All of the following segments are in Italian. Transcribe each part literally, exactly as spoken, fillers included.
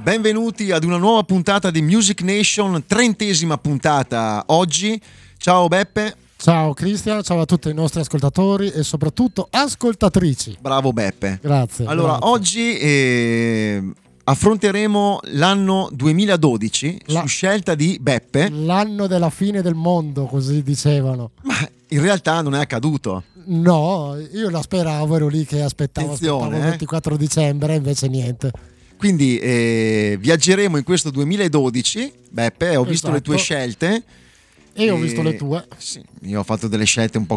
Benvenuti ad una nuova puntata di Music Nation, trentesima puntata oggi. Ciao Beppe. Ciao Cristian, ciao a tutti i nostri ascoltatori e soprattutto ascoltatrici. Bravo Beppe. Grazie. Allora, grazie. oggi eh, affronteremo l'anno duemiladodici La... su scelta di Beppe. L'anno della fine del mondo, così dicevano. Ma in realtà non è accaduto. No, io la speravo, ero lì che aspettavo, Attenzione, aspettavo il eh. ventiquattro dicembre, invece niente. Quindi eh, viaggeremo in questo duemiladodici. Beppe, ho visto Esatto. le tue scelte. E ho visto le tue. Sì, io ho fatto delle scelte un po'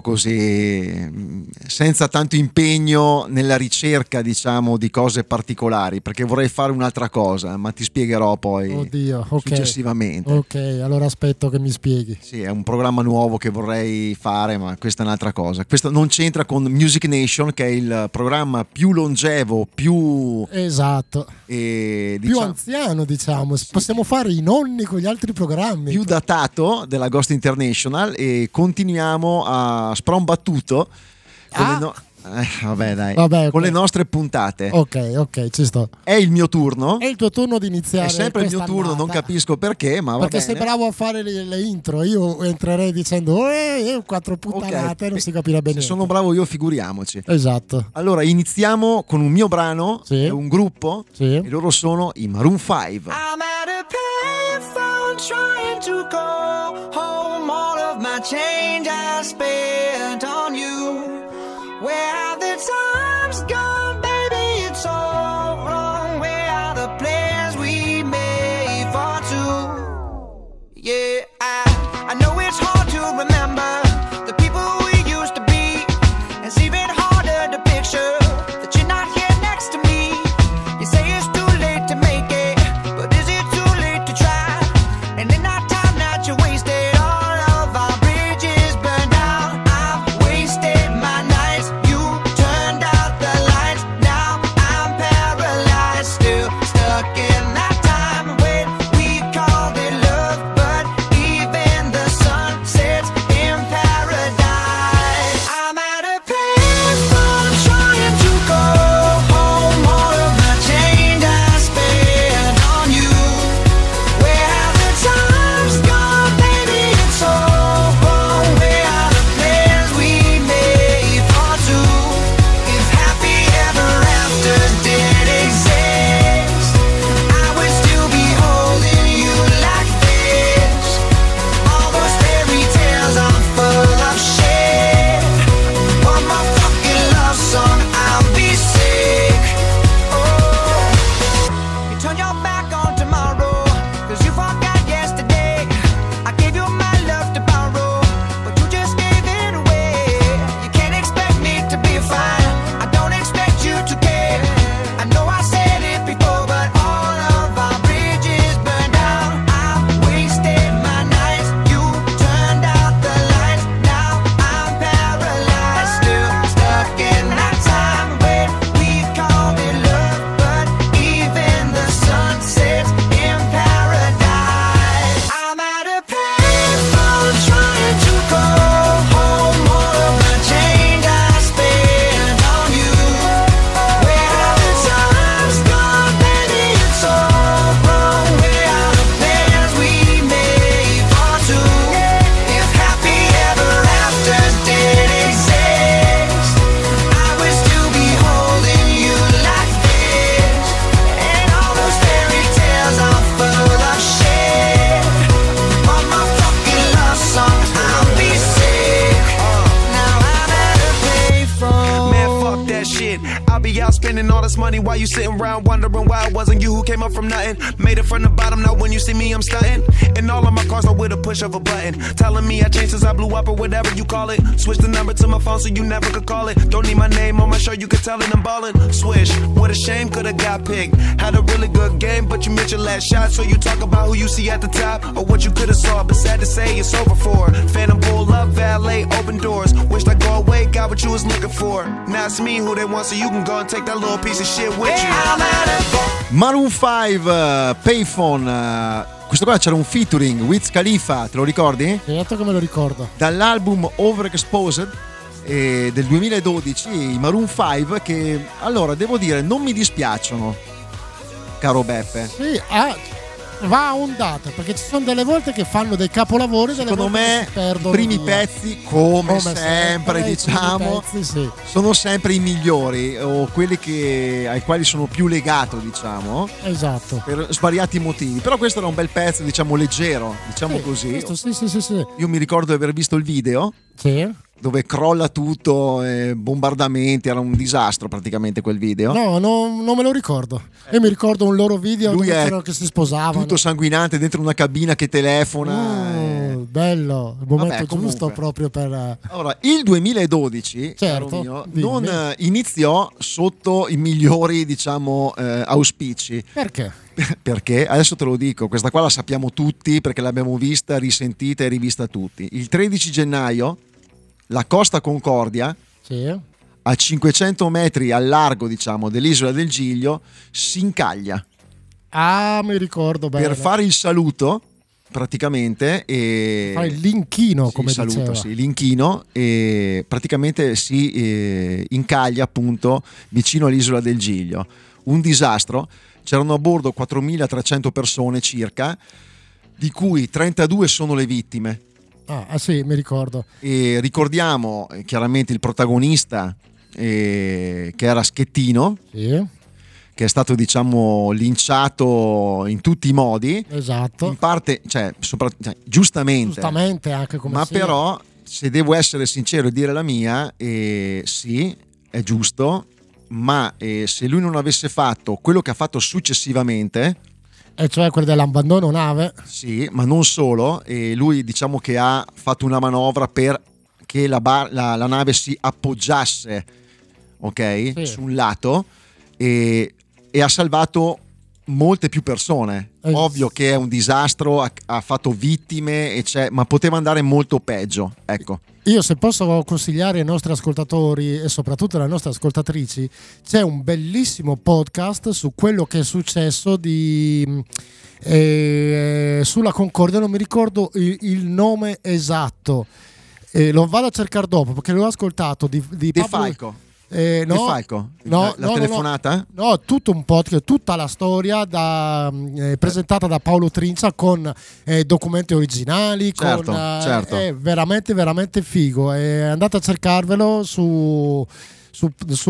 così, senza tanto impegno nella ricerca, diciamo, di cose particolari, perché vorrei fare un'altra cosa, ma ti spiegherò poi Oddio, ok. successivamente. Ok, allora aspetto che mi spieghi. Sì, è un programma nuovo che vorrei fare, ma questa è un'altra cosa. Questo non c'entra con Music Nation, che è il programma più longevo, più... Esatto. Eh, Più diciamo, anziano, diciamo. Possiamo fare i nonni con gli altri programmi. più datato della Ghost International, e continuiamo a sprombattuto con, Ah. le, no- eh, vabbè, dai, Vabbè, ok. con le nostre puntate. Ok, ok, ci sto. È il mio turno. È il tuo turno di iniziare. È sempre il mio questa turno, non annata. capisco perché, ma va Perché bene. sei bravo a fare le, le intro. Io entrerei dicendo oh, eh, eh, quattro puttanate, Ok. non si capirebbe Se niente. sono bravo io, figuriamoci. Esatto. Allora, iniziamo con un mio brano, Sì. è un gruppo, Sì. e loro sono i Maroon five. I'm at a payphone trying to go home. All of my change I spent on you. Where have the times gone, baby? It's all wrong. Where are the plans we made for two? Yeah, I, I know it's hard to remember the people we used to be. It's even harder to picture that you're not here next to me. You say it's too late to make it, but is it too late to try? And in that time that you wasted, all of our bridges burned out. I've wasted my nights, you turned out the lights. Now I'm paralyzed, still stuck in that time when we called it love. But even the sun sets in paradise. I'm at a payphone trying to go home. All of my change I spent on you. Where have the times gone, baby? It's all wrong. Where are the plans we made for two? If happy ever after did exist, I would still be holding you like this. All those fairy tales are full of shit. One more fucking love song, I'll be sick. Oh, you turn your back on tomorrow, cause you forgot yesterday. I gave you my love to borrow, but you just gave it away. You can't expect me to be fine, I don't expect you to care. I know I said it before, but all of our bridges burned out. I've wasted my nights, you turned out the lights. Now I'm paralyzed, still stuck in that time when we called it love. But even the sun sets in paradise. I'm at a payphone trying to go home. All of my change I spent on you. Where have the times gone, baby? It's all wrong. Where are the plans we made for two? If happy ever after did exist, I would still be holding you like this. And all those fairy tales are full of shit. One more fucking love song, I'll be sick. Now I'm at a payphone. Man, fuck that shit. I'll be out spending all this money while you sitting around wondering why it wasn't you who came up from nothing. Made it from the bottom, now when you see me, I'm stunting. And all of my cars are with a push of a button. Telling me I changed since I blew up or whatever you call it. Switch the number to my phone so you never could call it. Don't need my name on my show, you could tell it I'm ballin'. Swish, what a shame, could've got picked. Had a really good game, but you missed your last shot. So you talk about who you see at the top or what you could've saw. But sad to say, it's over for. Phantom pull up, valet, open doors. Wished I go away, got what you was looking for. Now it's me who they want, so you can go and take that little piece of shit with you. I'm at a Maroon five, uh, Payphone. uh, Questo qua c'era un featuring, Wiz Khalifa, te lo ricordi? Certo che me lo ricordo. Dall'album Overexposed eh, del duemiladodici, i Maroon five, che allora devo dire non mi dispiacciono. caro Beppe. Sì, ah, va a ondate, perché ci sono delle volte che fanno dei capolavori, delle Secondo volte me che si perdono i primi via. pezzi, come, Come sempre, sempre, i diciamo, primi pezzi, sì. sono sempre i migliori o quelli che, ai quali sono più legato, diciamo, Esatto. per svariati motivi. Però questo era un bel pezzo, diciamo, leggero, diciamo Sì, così. questo, sì, sì, sì, sì. Io mi ricordo di aver visto il video Sì. dove crolla tutto, eh, bombardamenti, era un disastro praticamente quel video. No, no, non me lo ricordo. Io mi ricordo un loro video Lui dove è c'erano che si sposavano. tutto sanguinante dentro una cabina che telefona. Oh, eh. bello, il momento Vabbè, comunque. giusto proprio per... Allora, il duemiladodici, Certo, caro mio, dimmi. non eh, iniziò sotto i migliori, diciamo, eh, auspici. Perché? Perché? Adesso te lo dico, questa qua la sappiamo tutti perché l'abbiamo vista, risentita e rivista tutti. Il tredici gennaio la Costa Concordia, Sì. a cinquecento metri al largo, diciamo, dell'isola del Giglio, si incaglia Ah, mi ricordo bene. per fare il saluto, praticamente, e Fare l'inchino, Sì, come il saluto, diceva. sì, l'inchino, e praticamente si eh, incaglia appunto vicino all'isola del Giglio. Un disastro, c'erano a bordo quattromilatrecento persone circa, di cui trentadue sono le vittime. Ah, ah, sì, mi ricordo. E ricordiamo eh, chiaramente il protagonista, eh, che era Schettino, Sì, che è stato, diciamo, linciato in tutti i modi, esatto. in parte, cioè, sopra- cioè, giustamente, Giustamente anche come ma sia. però, se devo essere sincero e dire la mia, eh, sì, è giusto, ma eh, se lui non avesse fatto quello che ha fatto successivamente, E cioè quello dell'abbandono nave. sì, ma non solo, e lui, diciamo, che ha fatto una manovra per che la, bar- la- la nave si appoggiasse, ok, Sì. su un lato, e, e ha salvato molte più persone. Eh, Ovvio che è un disastro, ha, ha fatto vittime, e c'è- ma poteva andare molto peggio, ecco. Io, se posso consigliare ai nostri ascoltatori e soprattutto alle nostre ascoltatrici, c'è un bellissimo podcast su quello che è successo di eh, sulla Concordia, non mi ricordo il, il nome esatto, eh, lo vado a cercare dopo perché l'ho ascoltato di, di De Pablo- Falco, eh, no, De Falco, no, la, la no, no, telefonata? No, no, tutto un podcast, tutta la storia da, eh, presentata da Paolo Trincia con eh, documenti originali, Certo, con, eh, certo. è veramente veramente figo. E andate a cercarvelo su, su,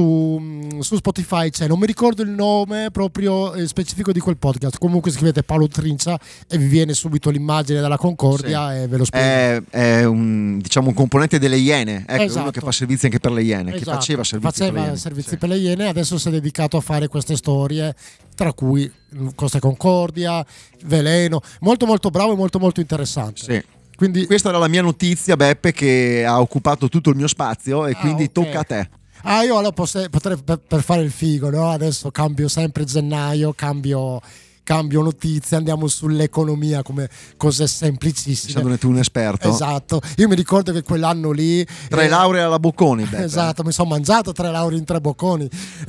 su, su Spotify, c'è, non mi ricordo il nome proprio eh, specifico di quel podcast. Comunque scrivete Paolo Trincia e vi viene subito l'immagine della Concordia, Sì. e ve lo spiego. È, è un, diciamo, un componente delle Iene, ecco, Esatto. uno che fa servizi anche per le Iene, che Esatto, faceva servizi per le faceva Iene. servizi Sì. per le Iene, adesso si è dedicato a fare queste storie, tra cui mm, Costa Concordia, Veleno, molto molto bravo e molto molto interessante. Sì. Quindi Questa era la mia notizia, Beppe, che ha occupato tutto il mio spazio, e Ah, quindi ok. tocca a te. ah, io allora posse- potrei per, per fare il figo, no? Adesso cambio sempre gennaio, cambio cambio notizie, andiamo sull'economia come cose semplicissime. Essendone tu un esperto. Esatto, io mi ricordo che quell'anno lì Tre eh, lauree alla Bocconi, Beppe. esatto, mi sono mangiato tre lauree in tre bocconi.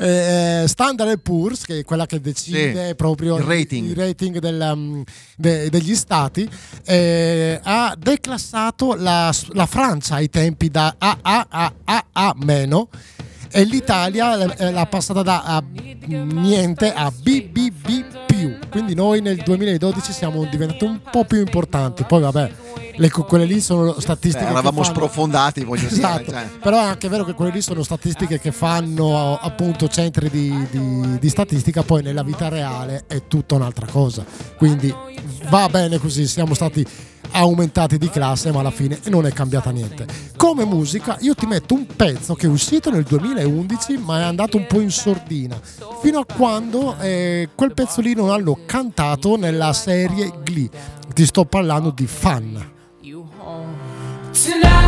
Eh, Standard and Poor's, che è quella che decide Sì, proprio il rating. il rating del, um, de- degli stati, eh, ha declassato la, la Francia ai tempi da A A a A A meno, e l'Italia eh, l'ha passata da A niente a B B B più. Quindi noi nel duemiladodici siamo diventati un po' più importanti. Poi vabbè, le, quelle lì sono statistiche Beh, che eravamo fanno- sprofondati, voglio Esatto, dire. Cioè. però è anche vero che quelle lì sono statistiche che fanno appunto centri di, di- di statistica, poi nella vita reale è tutta un'altra cosa. Quindi va bene così, siamo stati aumentati di classe, ma alla fine non è cambiata niente. Come musica io ti metto un pezzo che è uscito nel duemilaundici ma è andato un po' in sordina fino a quando eh, quel pezzo lì non l'hanno cantato nella serie Glee. Ti sto parlando di Fun. You home tonight.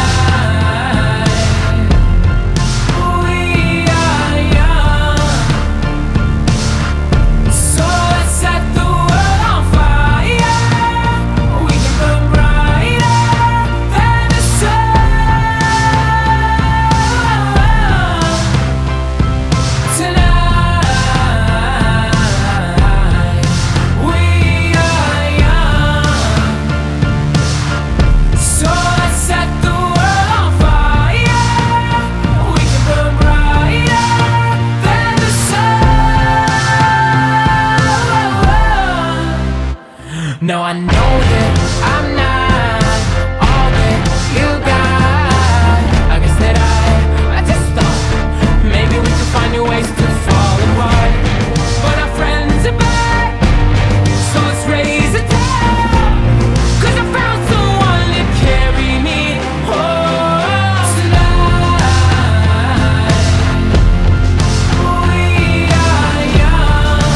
We are young, so let's set the world on fire. We can burn brighter than the sun tonight. We are young. No, I know that I'm not all that you got. I guess that I, I just thought maybe we could find new ways to fall apart. But our friends are back, so let's raise a toast. 'Cause I found someone to carry me home tonight. We are young,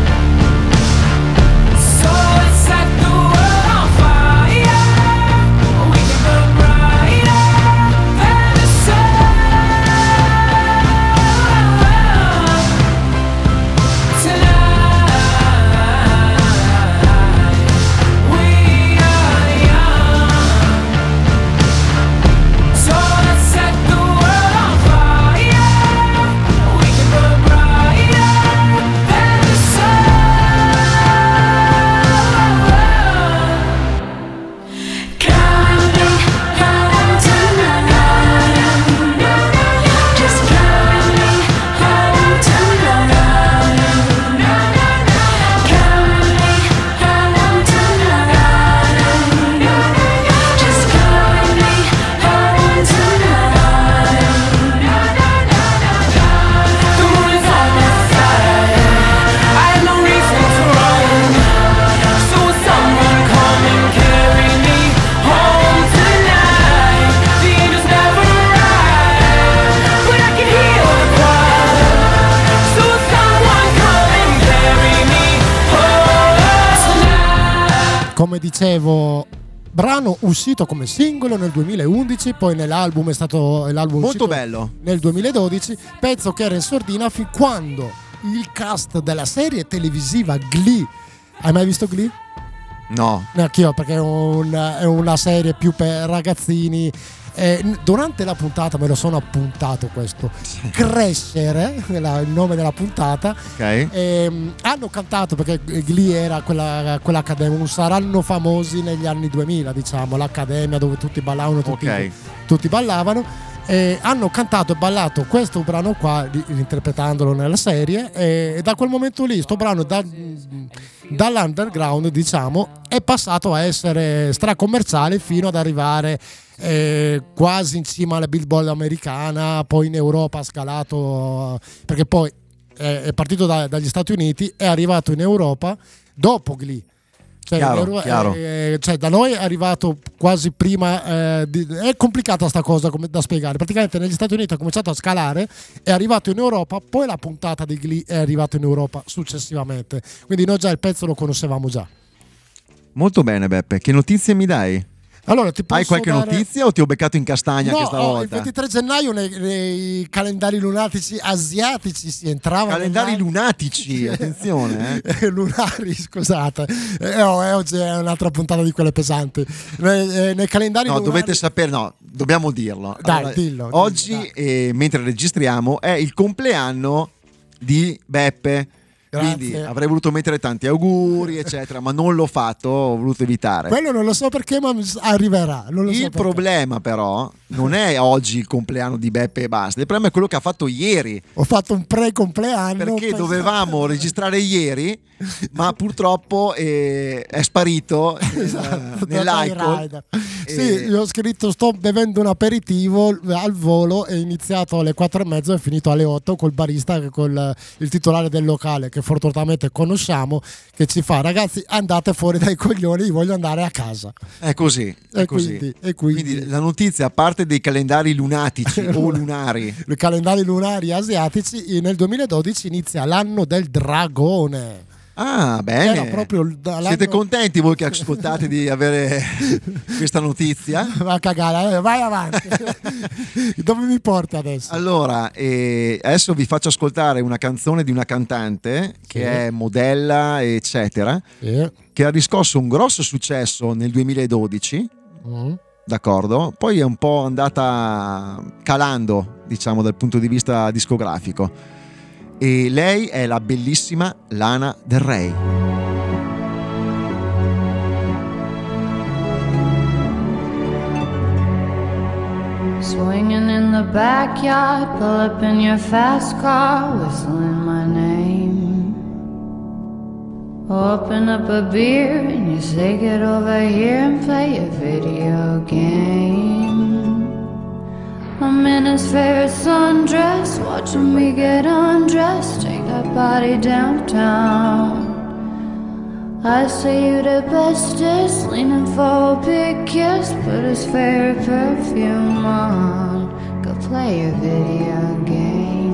so let's set the world on fire. We can burn brighter than the sun tonight. We are young, so let's set the world on fire. We can burn brighter than the sun. Count me home tonight. Just count me home tonight. Count me home tonight. Just count me home tonight. The moon is on my side. I have no reason to run. So will someone come and carry me home tonight? The angels never arrive, but I can hear the choir. So will someone come and carry me home tonight? Come dicevo, brano uscito come singolo nel duemilaundici, poi nell'album è stato l'album Molto uscito bello. nel duemiladodici, pezzo che era in sordina fin quando il cast della serie televisiva Glee. Hai mai visto Glee? No. Neanch'io, perché è, un- è una serie più per ragazzini. Eh, n- durante la puntata me lo sono appuntato questo Crescere, la- il nome della puntata. Ok. Ehm, hanno cantato, perché Glee era quella, quell'accademia, non saranno famosi negli anni duemila, diciamo, l'accademia dove tutti ballavano, tutti, Ok. tutti ballavano. E hanno cantato e ballato questo brano qua, ri- interpretandolo nella serie, e, e da quel momento lì sto brano da- dall'underground, diciamo, è passato a essere stracommerciale fino ad arrivare eh, quasi in cima alla Billboard americana, poi in Europa ha scalato, perché poi è, è partito da- dagli Stati Uniti, è arrivato in Europa dopo Glee. Cioè, Chiaro, in Euro- chiaro. eh, cioè, da noi è arrivato quasi prima. eh, di- è complicata sta cosa come- da spiegare. Praticamente negli Stati Uniti ha cominciato a scalare, è arrivato in Europa, poi la puntata di Glee è arrivata in Europa successivamente. Quindi noi già il pezzo lo conoscevamo già. Molto bene, Beppe. Che notizie mi dai? Allora, ti posso Hai qualche dare- notizia o ti ho beccato in castagna No, questa oh, il volta? ventitré gennaio nei, nei calendari lunatici asiatici si entrava. Calendari nell'anno- lunatici, attenzione. Eh. Lunari, scusate. Eh, oh, eh, oggi è un'altra puntata di quelle pesanti. Nei, eh, nei calendari No, lunari... dovete sapere, no, dobbiamo dirlo. Dai, dillo, dillo, oggi, dai. eh, mentre registriamo, è il compleanno di Beppe. Grazie. Quindi avrei voluto mettere tanti auguri, eccetera, ma non l'ho fatto, ho voluto evitare. Quello non lo so perché, ma arriverà. Non lo so Il perché. problema, però, non è oggi il compleanno di Beppe e basta. Il problema è quello che ha fatto ieri. Ho fatto un pre-compleanno. Perché pensavo- dovevamo registrare ieri, ma purtroppo eh, è sparito eh, Esatto, nell'iCloud. Rider. E- Sì, io ho scritto sto bevendo un aperitivo al volo, è iniziato alle quattro e mezzo e è finito alle otto col barista, col il titolare del locale che fortunatamente conosciamo, che ci fa: ragazzi, andate fuori dai coglioni, io voglio andare a casa. È così, è E così. quindi- e quindi- la notizia, a parte dei calendari lunatici o lunari, I calendari lunari asiatici, nel duemiladodici inizia l'anno del dragone. ah bene, Era proprio il- l'anno- siete contenti voi che ascoltate di avere questa notizia? Va a cagare, eh, vai avanti. Dove mi porti adesso? Allora, eh, adesso vi faccio ascoltare una canzone di una cantante che Sì. è modella, eccetera, Sì. che ha riscosso un grosso successo nel duemiladodici, Mm. d'accordo? Poi è un po' andata calando, diciamo, dal punto di vista discografico. E lei è la bellissima Lana Del Rey. Swinging in the backyard, pull up in your fast car, whistling my name. Open up a beer and you say get over here and play a video game. I'm in his favorite sundress, watching me get undressed, take that body downtown. I say you the bestest, leaning for a big kiss, put his favorite perfume on, go play your video game.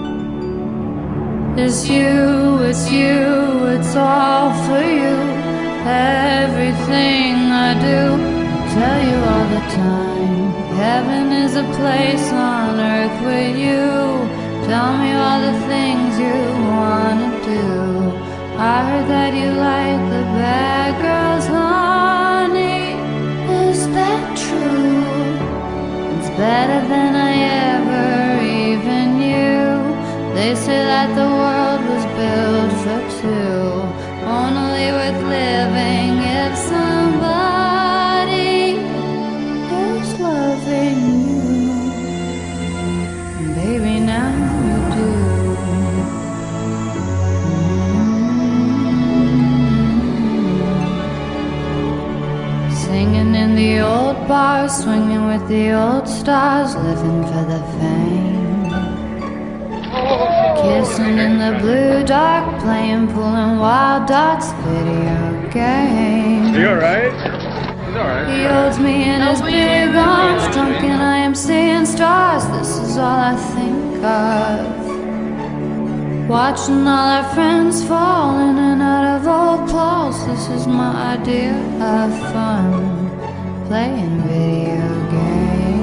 It's you, it's you, it's all for you. Everything I do, tell you all the time. Heaven is a place on earth with you. Tell me all the things you wanna do. I heard that you like the bad girls, honey. Is that true? It's better than I ever even knew. They say that the world was built for two, only worth living if somebody is loving you. Baby, now you do. Mm-hmm. Singing in the old bars, swinging with the old stars, living for the fame. Kissing in the blue dark, playing, pulling wild dots, video games. Are you alright? He's alright. He holds me in his big arms, drunk and I am seeing stars. This is all I think of. Watching all our friends fall in and out of old clothes. This is my idea of fun, playing video games.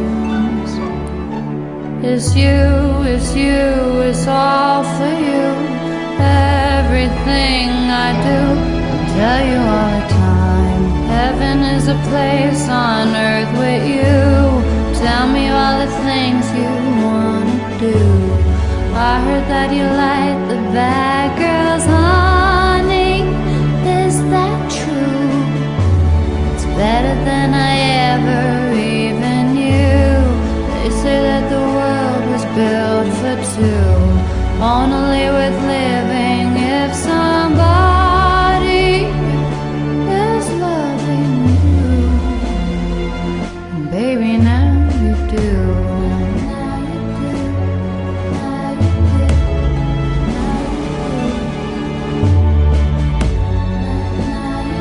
It's you, it's you, it's all for you. Everything I do, I'll tell you all the time. Heaven is a place on earth with you. Tell me all the things you wanna do. I heard that you like the bad girls, honey. Is that true? It's better than I ever even knew. They say that the world was built for two, only worth living if somebody is loving you. And baby, now you do. Now you do. Now you do. Now you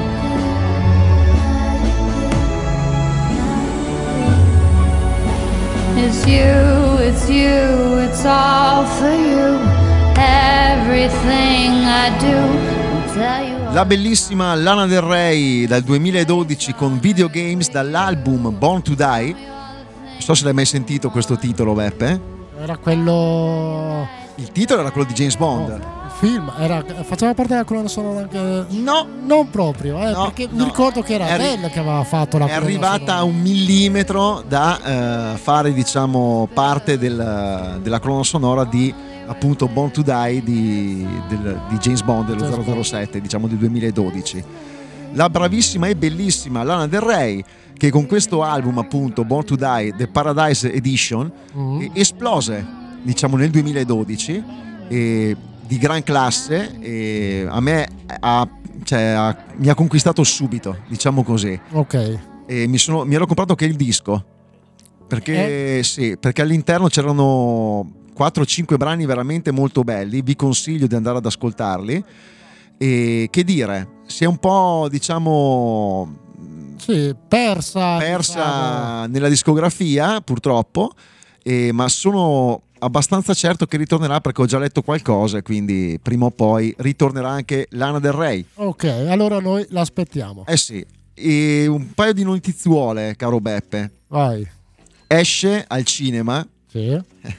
do. It's you, it's you, it's all for you. Everything I do, I'll tell you all. La bellissima Lana Del Rey dal duemiladodici con Video Games dall'album Born to Die. Non so se l'hai mai sentito questo titolo, Beppe. Era quello. Il titolo era quello di James Bond. No, il film era, faceva parte della colonna sonora anche. No, non proprio, eh, no, perché no. mi ricordo che era È arri- Adele che aveva fatto la è colonna arrivata sonora. a un millimetro da eh, fare, diciamo, parte del- della colonna sonora di appunto Born to Die di, del- di James Bond dello James zero zero sette, diciamo del duemiladodici. La bravissima e bellissima Lana Del Rey, che con questo album appunto Born to Die The Paradise Edition Mm. eh, esplose, diciamo, nel duemiladodici, e di gran classe, e a me ha, cioè, ha- mi ha conquistato subito, diciamo così. Ok. E mi, sono, mi ero comprato anche il disco perché, sì, perché all'interno c'erano quattro cinque brani veramente molto belli. Vi consiglio di andare ad ascoltarli. E che dire, si è un po', diciamo, Sì, persa. persa diciamo. nella discografia purtroppo, e, ma sono abbastanza certo che ritornerà, perché ho già letto qualcosa, e quindi prima o poi ritornerà anche Lana Del Rey. Ok, allora noi l'aspettiamo. Eh sì. E un paio di notizuole, caro Beppe. Vai. Esce al cinema. Sì.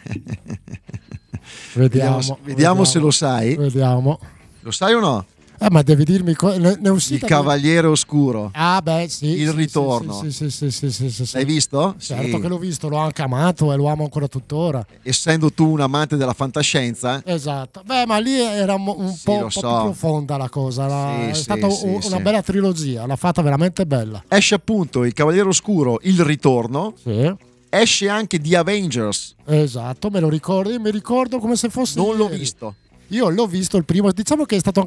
Vediamo. Vediamo, vediamo se lo sai. Vediamo. Lo sai o no? Eh, ma devi dirmi. co- Ne, ne è uscita Il Cavaliere Oscuro. Ah, beh, sì. Il sì, ritorno. Sì, sì, sì, sì, sì, sì, sì. L'hai visto? Certo Sì. che l'ho visto, l'ho anche amato e lo amo ancora tuttora. Essendo tu un amante della fantascienza, Esatto. Beh, ma lì era mo- un Sì, po', lo un po' so. più profonda la cosa. La- Sì, è sì, stata sì, un- sì. una bella trilogia, l'ha fatta veramente bella. esce appunto Il Cavaliere Oscuro, Il ritorno. Sì. Esce anche The Avengers. Esatto, me lo ricordi? Mi ricordo come se fosse Non l'ho ieri. visto. Io l'ho visto il primo, diciamo che è stato anche il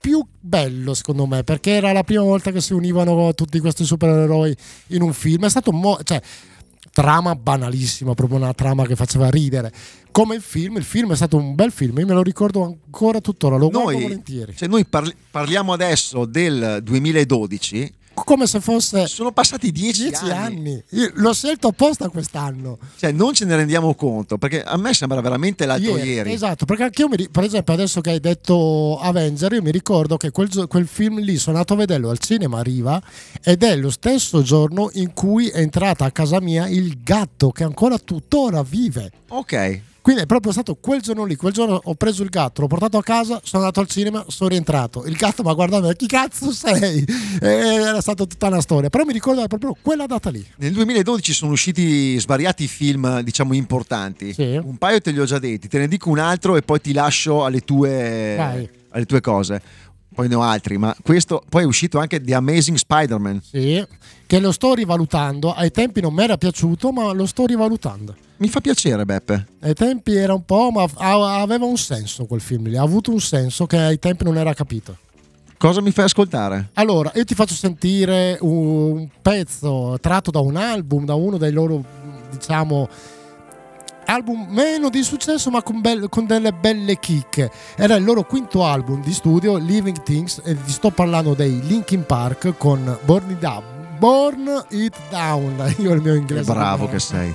più bello secondo me, perché era la prima volta che si univano tutti questi supereroi in un film. È stato mo- cioè trama banalissima, proprio una trama che faceva ridere. Come il film, il film è stato un bel film, io me lo ricordo ancora tuttora, lo guardo Noi, volentieri. cioè noi parli- parliamo adesso del duemiladodici, Come se fosse sono passati dieci, dieci anni. anni. Io l'ho scelto apposta quest'anno. Cioè non ce ne rendiamo conto, perché a me sembra veramente l'altro ieri. Esatto, perché anche io mi ri- per esempio adesso che hai detto Avenger, io mi ricordo che quel, gio- quel film lì sono andato a vederlo al cinema a Riva ed è lo stesso giorno in cui è entrata a casa mia il gatto che ancora tuttora vive. Ok. Quindi è proprio stato quel giorno lì, quel giorno ho preso il gatto, l'ho portato a casa, sono andato al cinema, sono rientrato. Il gatto mi ha guardato e mi ha detto, chi cazzo sei? E era stata tutta una storia, però mi ricordo proprio quella data lì. Nel duemiladodici sono usciti svariati film, diciamo, importanti. Sì. Un paio te li ho già detti, te ne dico un altro e poi ti lascio alle tue, Vai. alle tue cose. Poi ne ho altri, ma questo poi è uscito anche The Amazing Spider-Man. Sì, che lo sto rivalutando, ai tempi non mi era piaciuto, ma lo sto rivalutando. Mi fa piacere, Beppe. Ai tempi era un po', ma a- aveva un senso quel film lì, ha avuto un senso che ai tempi non era capito. Cosa mi fai ascoltare? Allora, io ti faccio sentire un, un pezzo tratto da un album, da uno dei loro, diciamo, album meno di successo ma con, bel- con delle belle chicche. Era il loro quinto album di studio, Living Things, e vi sto parlando dei Linkin Park con Burn It Down. Burn It Down. Io il mio inglese. Bravo che sei.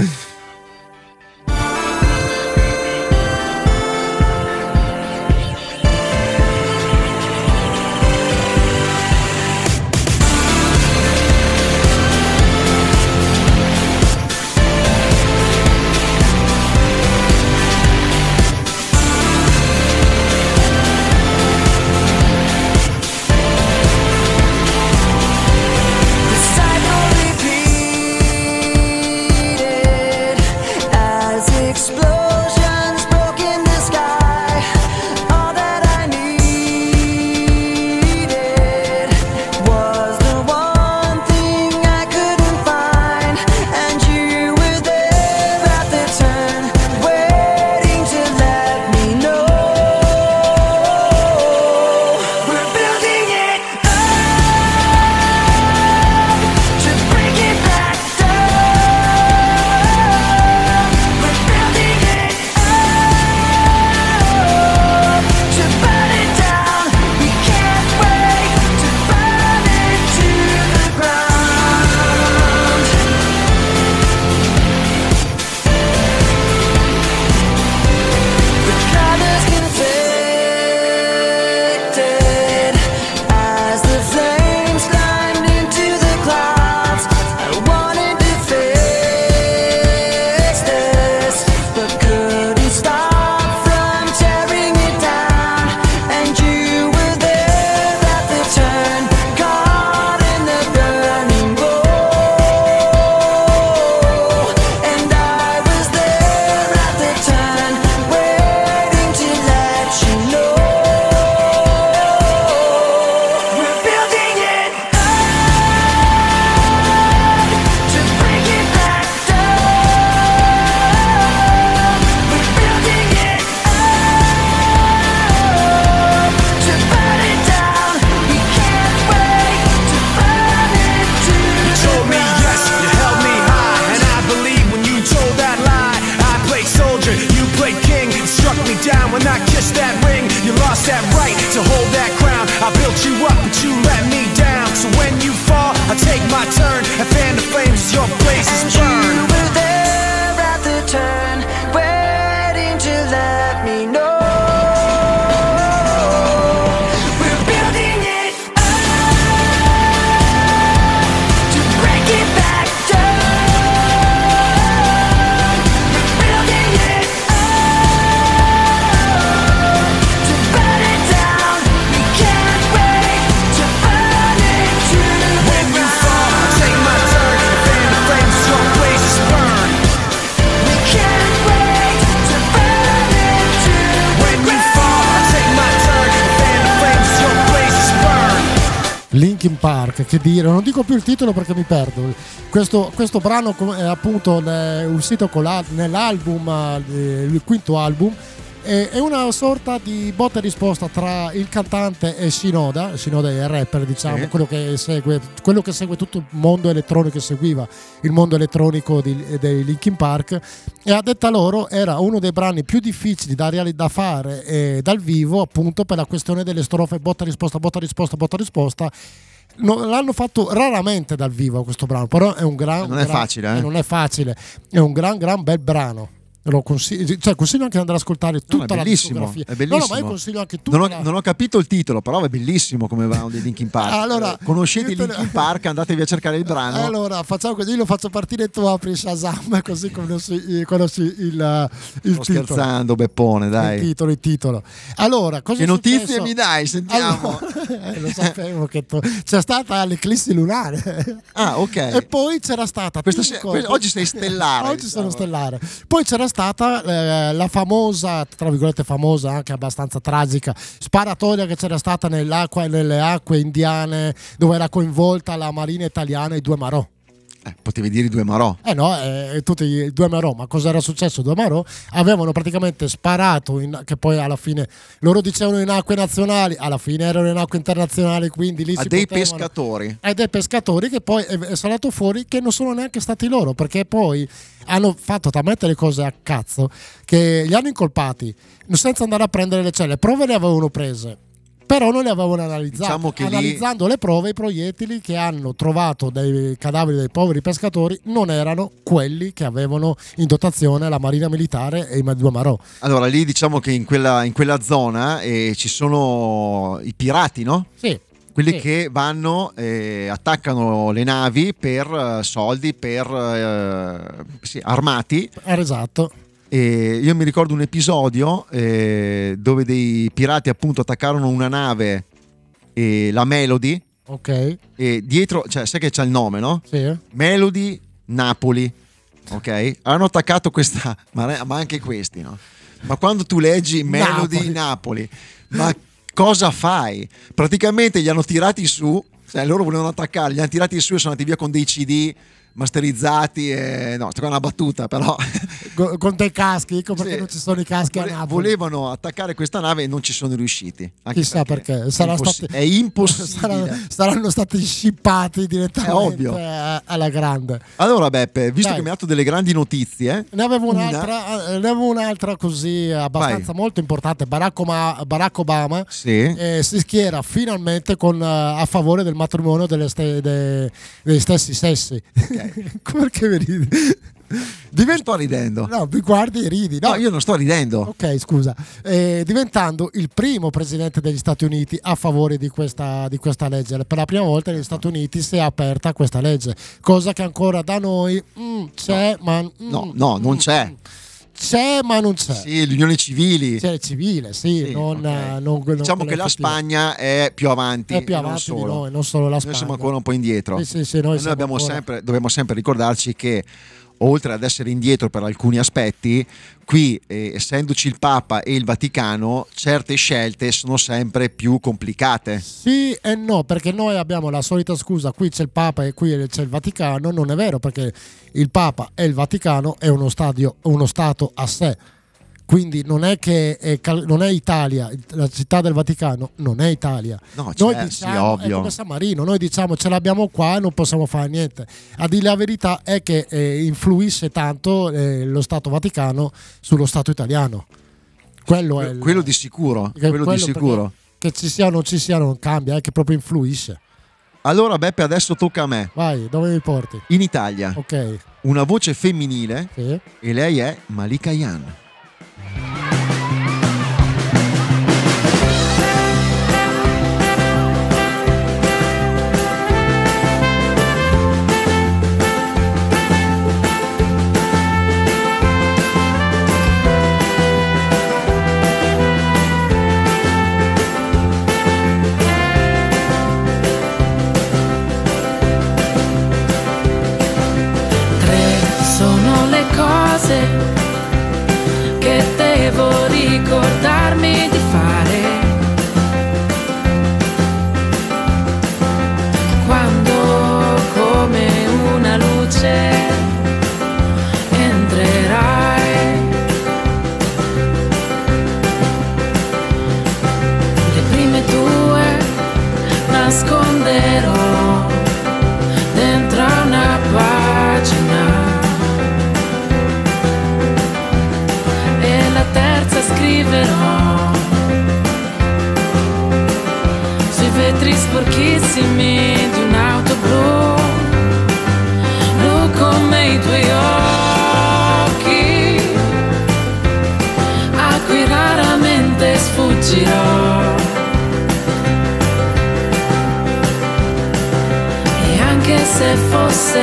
The cycle repeated as explosions broke in the sky. All that I needed was the one thing I couldn't find, and you were there at the turn, waiting to let me know. We're building it up to break it back down. We're building it up to burn it down. We can't wait to burn it to the ground. The colors conflicted as the flames climbed into the clouds. I wanted to fix this, but couldn't stop from tearing it down. And you were there at the turn, caught in the burning bowl. And I was there at the turn, waiting to let you know. We're building it up to break it back down. We're building it up to burn it down. We can't wait to burn it to You told me yes, you held me high, and I believe when you told that lie. I played soldier, you played king. You struck me down when I kissed that ring. You lost that right to hold that crown. I built you up, but you let me down. So when you fall, I take my turn and fan the flames as your blazes And burn. you were there at the turn, waiting to let me know. We're building it up to break it back down. We're building it up to burn it down. We can't wait to burn it to the When you fall, I ground. take my turn and fan the flames as your blazes burn. We can't wait to burn it to When you fall, I take my turn and fan the flames as your blazes burn. Linkin Park, che dire, non dico più il titolo perché mi perdo. Questo, questo brano com- è appunto è uscito con la- nell'album, eh, il quinto album, È una sorta di botta e risposta tra il cantante e Shinoda. Shinoda è il rapper, diciamo, sì. quello che segue quello che segue tutto il mondo elettronico, che seguiva il mondo elettronico di, dei Linkin Park, e a detta loro era uno dei brani più difficili da, reali- da fare eh, dal vivo, appunto per la questione delle strofe botta risposta botta risposta botta risposta. No, l'hanno fatto raramente dal vivo questo brano, però è un gran non è gran- facile, eh? eh, non è facile, è un gran gran bel brano. Lo consiglio, cioè consiglio anche di andare ad ascoltare tutta No, è la bellissimo, discografia. è bellissimo. No, no, ma io consiglio anche tutta non ho, la... non ho capito il titolo, però è bellissimo come brano dei Linkin Park. Allora, Eh, conoscete i io te- Linkin Park, andatevi a cercare il brano. Allora facciamo così, io lo faccio partire e tu apri Shazam, così conosci, conosci il, il Sto titolo. scherzando, Beppone, dai. Il titolo, il titolo. Allora, cosa Che è notizie successo? mi dai? Sentiamo. Allora, eh, lo sapevo che tu... c'è stata l'eclissi lunare. Ah, ok. E poi c'era stata Questa Pinco- se- que- oggi sei stellare, Oggi diciamo. sono stellare. Poi c'era stata eh, la famosa, tra virgolette famosa, anche abbastanza tragica, sparatoria che c'era stata nell'acqua, nelle acque indiane, dove era coinvolta la marina italiana e i due Marò. Eh, potevi dire i due Marò. Eh no, eh, tutti i due Marò, ma cosa era successo? Due Marò avevano praticamente sparato, in, che poi alla fine loro dicevano in acque nazionali, alla fine erano in acque internazionali, quindi lì A si dei potevano- pescatori. e dei pescatori, che poi è, è saltato fuori che non sono neanche stati loro, perché poi hanno fatto talmente le cose a cazzo che li hanno incolpati senza andare a prendere le celle. Prove le avevano prese, però non le avevano analizzate. Diciamo che lì- Analizzando le prove, i proiettili che hanno trovato dai cadaveri dei poveri pescatori non erano quelli che avevano in dotazione la Marina Militare e i due Marò. Allora, lì diciamo che in quella, in quella zona eh, ci sono i pirati, no? Sì. Quelli Sì. che vanno e attaccano le navi per eh, soldi, per eh, sì, armati. Era esatto. E io mi ricordo un episodio eh, dove dei pirati appunto attaccarono una nave, eh, la Melody, Ok. e dietro, cioè sai che c'è il nome, no? Sì. Melody Napoli, ok? Hanno attaccato questa, ma, ma anche questi, no? Ma quando tu leggi Melody Napoli, ma cosa fai? Praticamente li hanno tirati su, cioè loro volevano attaccare, li hanno tirati su e sono andati via con dei C D masterizzati e no, c'è una battuta però Con, con dei caschi, ecco perché Sì. non ci sono i caschi Vole- a Napoli. volevano attaccare questa nave e non ci sono riusciti. Anche Chissà perché, sarà è, impossi- stati- è impossibile. saranno, saranno stati scippati direttamente È ovvio. eh, alla grande. Allora Beppe, visto Dai. che mi hai dato delle grandi notizie, Ne avevo Una. un'altra, eh, ne avevo un'altra così abbastanza molto importante. Barack, Oma- Barack Obama sì, eh, si schiera finalmente con, eh, a favore del matrimonio delle ste- de- dei stessi sessi. Perché mi ridi? Diventa- sto ridendo. No, mi guardi e ridi. No, io non sto ridendo. Ok, scusa. Eh, diventando il primo presidente degli Stati Uniti a favore di questa, di questa legge. Per la prima volta negli Stati Uniti si è aperta questa legge, cosa che ancora da noi mm, c'è, ma mm, No, no, non c'è. c'è, ma non c'è. Sì, le unioni civili. C'è civile, sì, Sì, non, ok. eh, non- non Diciamo quella che la effettiva. Spagna è più avanti, è più e non avanti di solo. noi, non solo la Noi Spagna. siamo ancora un po' indietro. Sì, sì, sì, noi Noi siamo abbiamo ancora- sempre, dobbiamo sempre ricordarci che oltre ad essere indietro per alcuni aspetti, qui eh, essendoci il Papa e il Vaticano, certe scelte sono sempre più complicate. Sì e no, perché noi abbiamo la solita scusa, qui c'è il Papa e qui c'è il Vaticano. Non è vero, perché il Papa e il Vaticano è uno, stadio, uno Stato a sé. Quindi non è che è, cal- non è Italia, la città del Vaticano non è Italia. No, Noi cioè, diciamo, sì, ovvio. è come San Marino, noi diciamo ce l'abbiamo qua e non possiamo fare niente. A dire la verità è che eh, influisce tanto eh, lo Stato Vaticano sullo Stato italiano. Quello è il- Quello di sicuro, che- quello di perché sicuro. Che ci sia o non ci sia non cambia, è che proprio influisce. Allora Beppe, adesso tocca a me. Vai, dove mi porti? In Italia, Ok, una voce femminile sì. e lei è Malika Yan. Tre sono le cose che devo ricordarmi di fare quando come una luce entrerai sfuggirò. E anche se fosse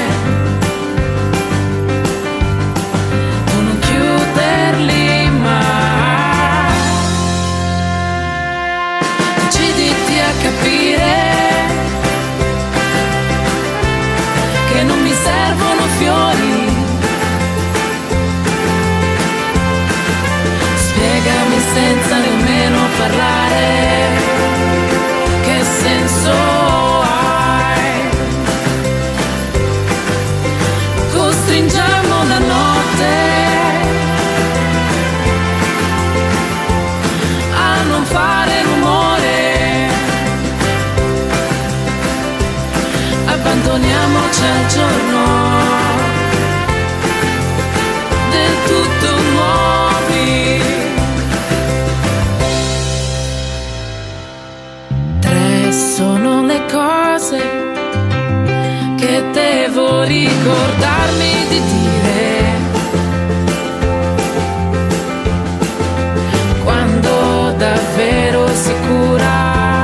tu non chiuderli mai, deciditi a capire che non mi servono fiori. Spiegami senza nemmeno parlare che senso hai. Costringiamo la notte a non fare rumore, abbandoniamoci al giorno del tutto nuovi. Tre sono le cose che devo ricordarmi di dire quando davvero sicura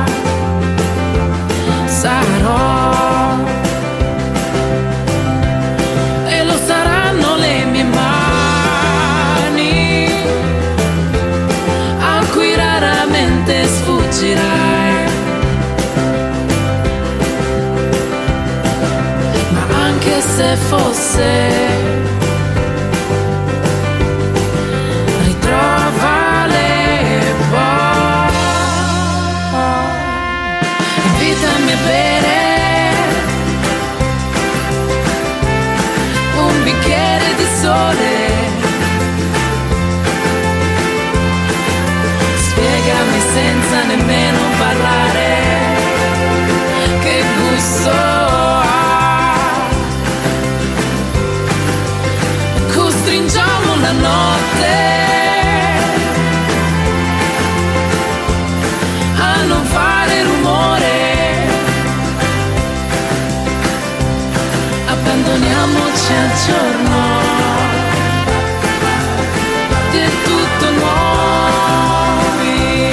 sarò, e lo saranno le mie mani a cui raramente sfuggirai. Ma anche se fosse, ritrovale poi. Invitami a bere un bicchiere di sole, spiegami senza nemmeno parlare che gusto ha. Costringiamo la notte a non fare rumore, abbandoniamoci al giorno del tutto nuovi.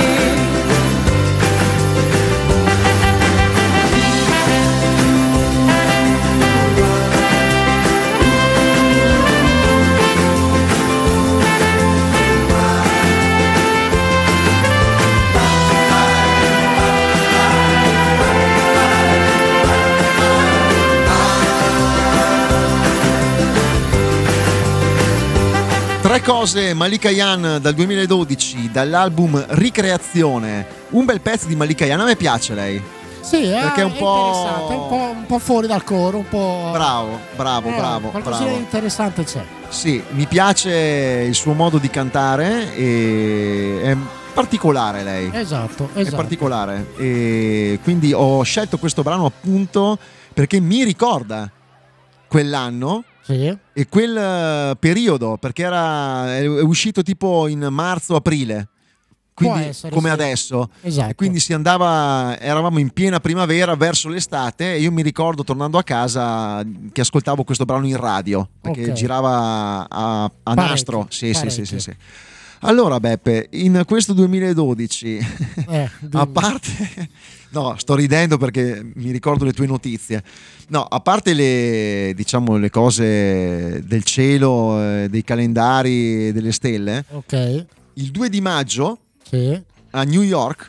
Tre cose Malika Yan dal duemiladodici, dall'album Ricreazione. Un bel pezzo di Malika Yan, a me piace lei. Sì, Perché è un è po'- interessante, un po', un po' fuori dal coro, un po'. Bravo, bravo, Eh, bravo, qualcosa bravo. di interessante c'è. Sì, mi piace il suo modo di cantare e è particolare lei. Esatto, È esatto. particolare. E quindi ho scelto questo brano appunto perché mi ricorda quell'anno Sì. e quel eh, periodo, perché era è uscito tipo in marzo-aprile. Quindi Può essere, come sì. adesso. Esatto. E quindi si andava, eravamo in piena primavera verso l'estate e io mi ricordo tornando a casa che ascoltavo questo brano in radio perché Ok. girava a, a Parecchio, nastro. Sì, sì, sì, parecchio. sì, sì. Allora Beppe, in questo duemiladodici, Eh, a dimmi. parte, no, sto ridendo perché mi ricordo le tue notizie. No, a parte le, diciamo, le cose del cielo, eh, dei calendari e delle stelle, Ok, il due di maggio sì. a New York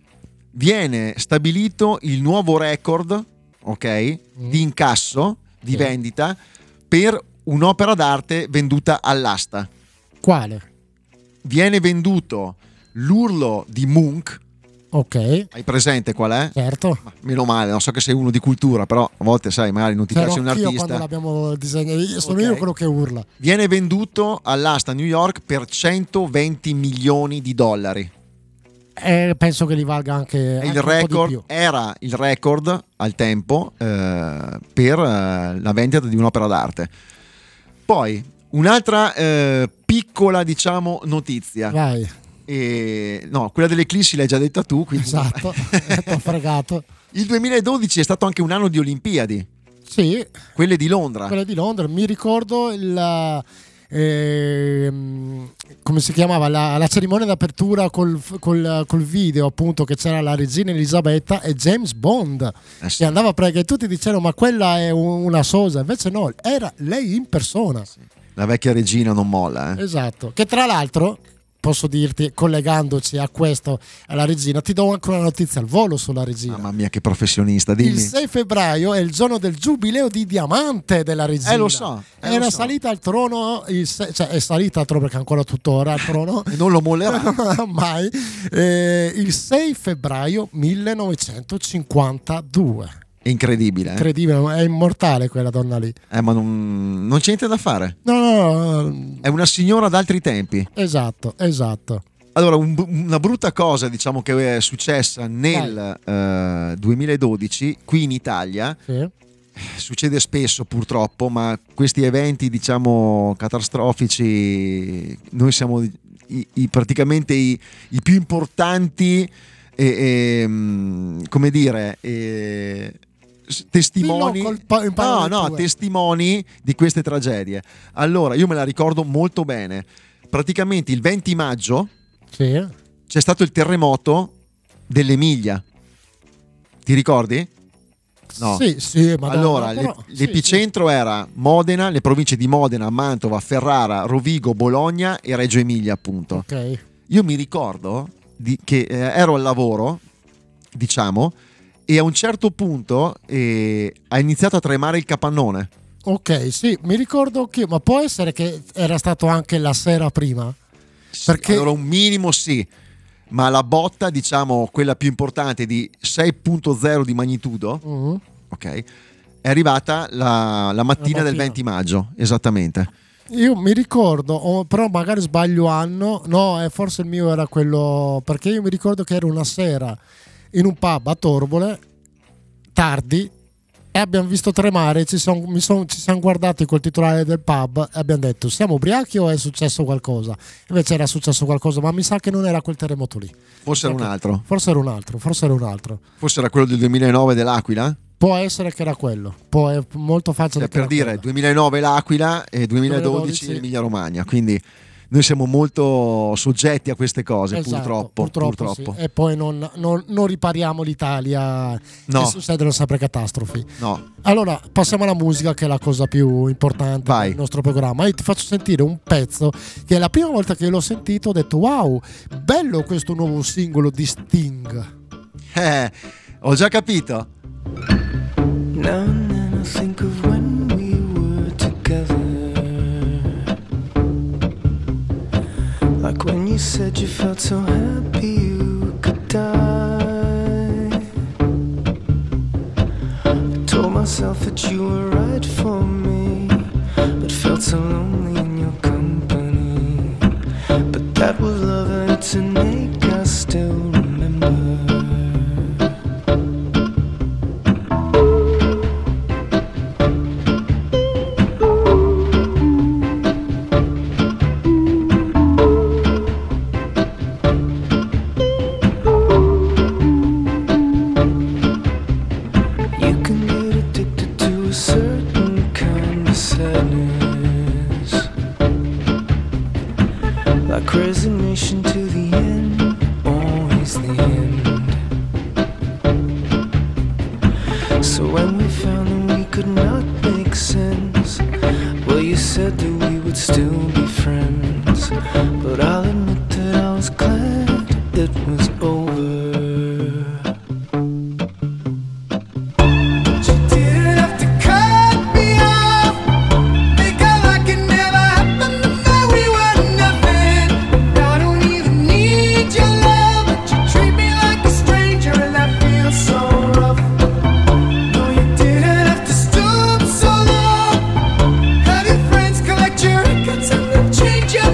viene stabilito il nuovo record, ok, Mm. di incasso, di Sì. vendita per un'opera d'arte venduta all'asta. Quale? Viene venduto l'Urlo di Munch. Ok, Hai presente qual è? certo. Ma meno male, non so che sei uno di cultura, però a volte sai, magari non ti C'ero piace un anch'io artista. quando l'abbiamo disegnato. Io sono Ok. io quello che urla. Viene venduto all'asta a New York per centoventi milioni di dollari. E penso che li valga anche, E anche il un po' di record più. era il record al tempo eh, per eh, la vendita di un'opera d'arte. Poi un'altra eh, piccola, diciamo, notizia. Vai, E, no, quella dell'eclissi l'hai già detta tu. Quindi esatto. Ti ho fregato. Il duemiladodici è stato anche un anno di Olimpiadi, Sì, quelle di Londra. quella di Londra. Mi ricordo il, ehm, come si chiamava la, la cerimonia d'apertura col, col, col video, appunto, che c'era la regina Elisabetta e James Bond Eh sì. che andava a pregare, e tutti dicevano ma quella è un- una sosa, invece no, era lei in persona. La vecchia regina non molla, eh. Esatto, che tra l'altro posso dirti, collegandoci a questo, alla regina, ti do anche una notizia al volo sulla regina. Mamma mia, che professionista, dimmi. Il sei febbraio è il giorno del giubileo di diamante della regina. Eh, lo so, eh, Era lo so. salita al trono, il se- cioè è salita al trono perché ancora tuttora al trono. E non lo mollerà. Mai. Eh, il sei febbraio millenovecentocinquantadue. È incredibile, eh. Incredibile, è immortale quella donna lì. Eh, ma non, non c'è niente da fare. No, no, no. È una signora d'altri tempi. Esatto, esatto. Allora, un- una brutta cosa, diciamo, che è successa nel eh, duemiladodici qui in Italia. Sì. Succede spesso purtroppo, ma questi eventi, diciamo, catastrofici, noi siamo i, i- praticamente i, i più importanti e, e, mm, come dire, e, s- testimoni, Dillo col pa- in no, parole no, tue. testimoni di queste tragedie. Allora, io me la ricordo molto bene. Praticamente il venti maggio Sì. c'è stato il terremoto dell'Emilia. Ti ricordi? No. Sì, sì, Madonna, Allora, però- l'ep- sì, l'epicentro era Modena, le province di Modena, Mantova, Ferrara, Rovigo, Bologna e Reggio Emilia, appunto. sì. Ok. Io mi ricordo di- che eh, ero al lavoro, diciamo, e a un certo punto eh, ha iniziato a tremare il capannone. Ok, sì, mi ricordo che, ma può essere che era stato anche la sera prima? Perché Allora, un minimo sì, ma la botta, diciamo, quella più importante di sei virgola zero di magnitudo, Mhm. ok, è arrivata la, la mattina La del mattina. venti maggio, esattamente. Io mi ricordo, oh, però magari sbaglio anno, no, eh, forse il mio era quello, perché io mi ricordo che era una sera in un pub a Torbole, tardi, e abbiamo visto tremare, ci, son- mi son- ci siamo guardati col titolare del pub e abbiamo detto siamo ubriachi o è successo qualcosa? Invece era successo qualcosa, ma mi sa che non era quel terremoto lì. Forse era un Perché- altro. Forse era un altro, forse era un altro. Forse era quello del duemilanove dell'Aquila. Può essere che era quello, può, è molto facile Cioè, che per era dire quello. duemilanove l'Aquila e duemiladodici duemiladodici l'Emilia Romagna. Quindi noi siamo molto soggetti a queste cose, Esatto, purtroppo. purtroppo, purtroppo. sì. E poi non, non- non ripariamo l'Italia, No. e succedono sempre catastrofi. No, Allora passiamo alla musica, che è la cosa più importante Vai. del nostro programma. Io ti faccio sentire un pezzo che è la prima volta che l'ho sentito ho detto wow, bello questo nuovo singolo di Sting. eh, ho già capito. Now and then I think of when we were together. Like when you said you felt so happy you could die. I told myself that you were right for me, but felt so lonely in your company. But that was love and it's an ache I still remember. You can get addicted to a certain kind of sadness, like resignation to the end, always the end. So when we found that we could not make sense, well, you said that we would still be friends, but I'll admit that I was glad it was over. You didn't have to cut me off, make out like it never happened, and that we were nothing. I don't even need your love, but you treat me like a stranger, and that feels so rough. No, you didn't have to stoop so low, have your friends collect your records and then change your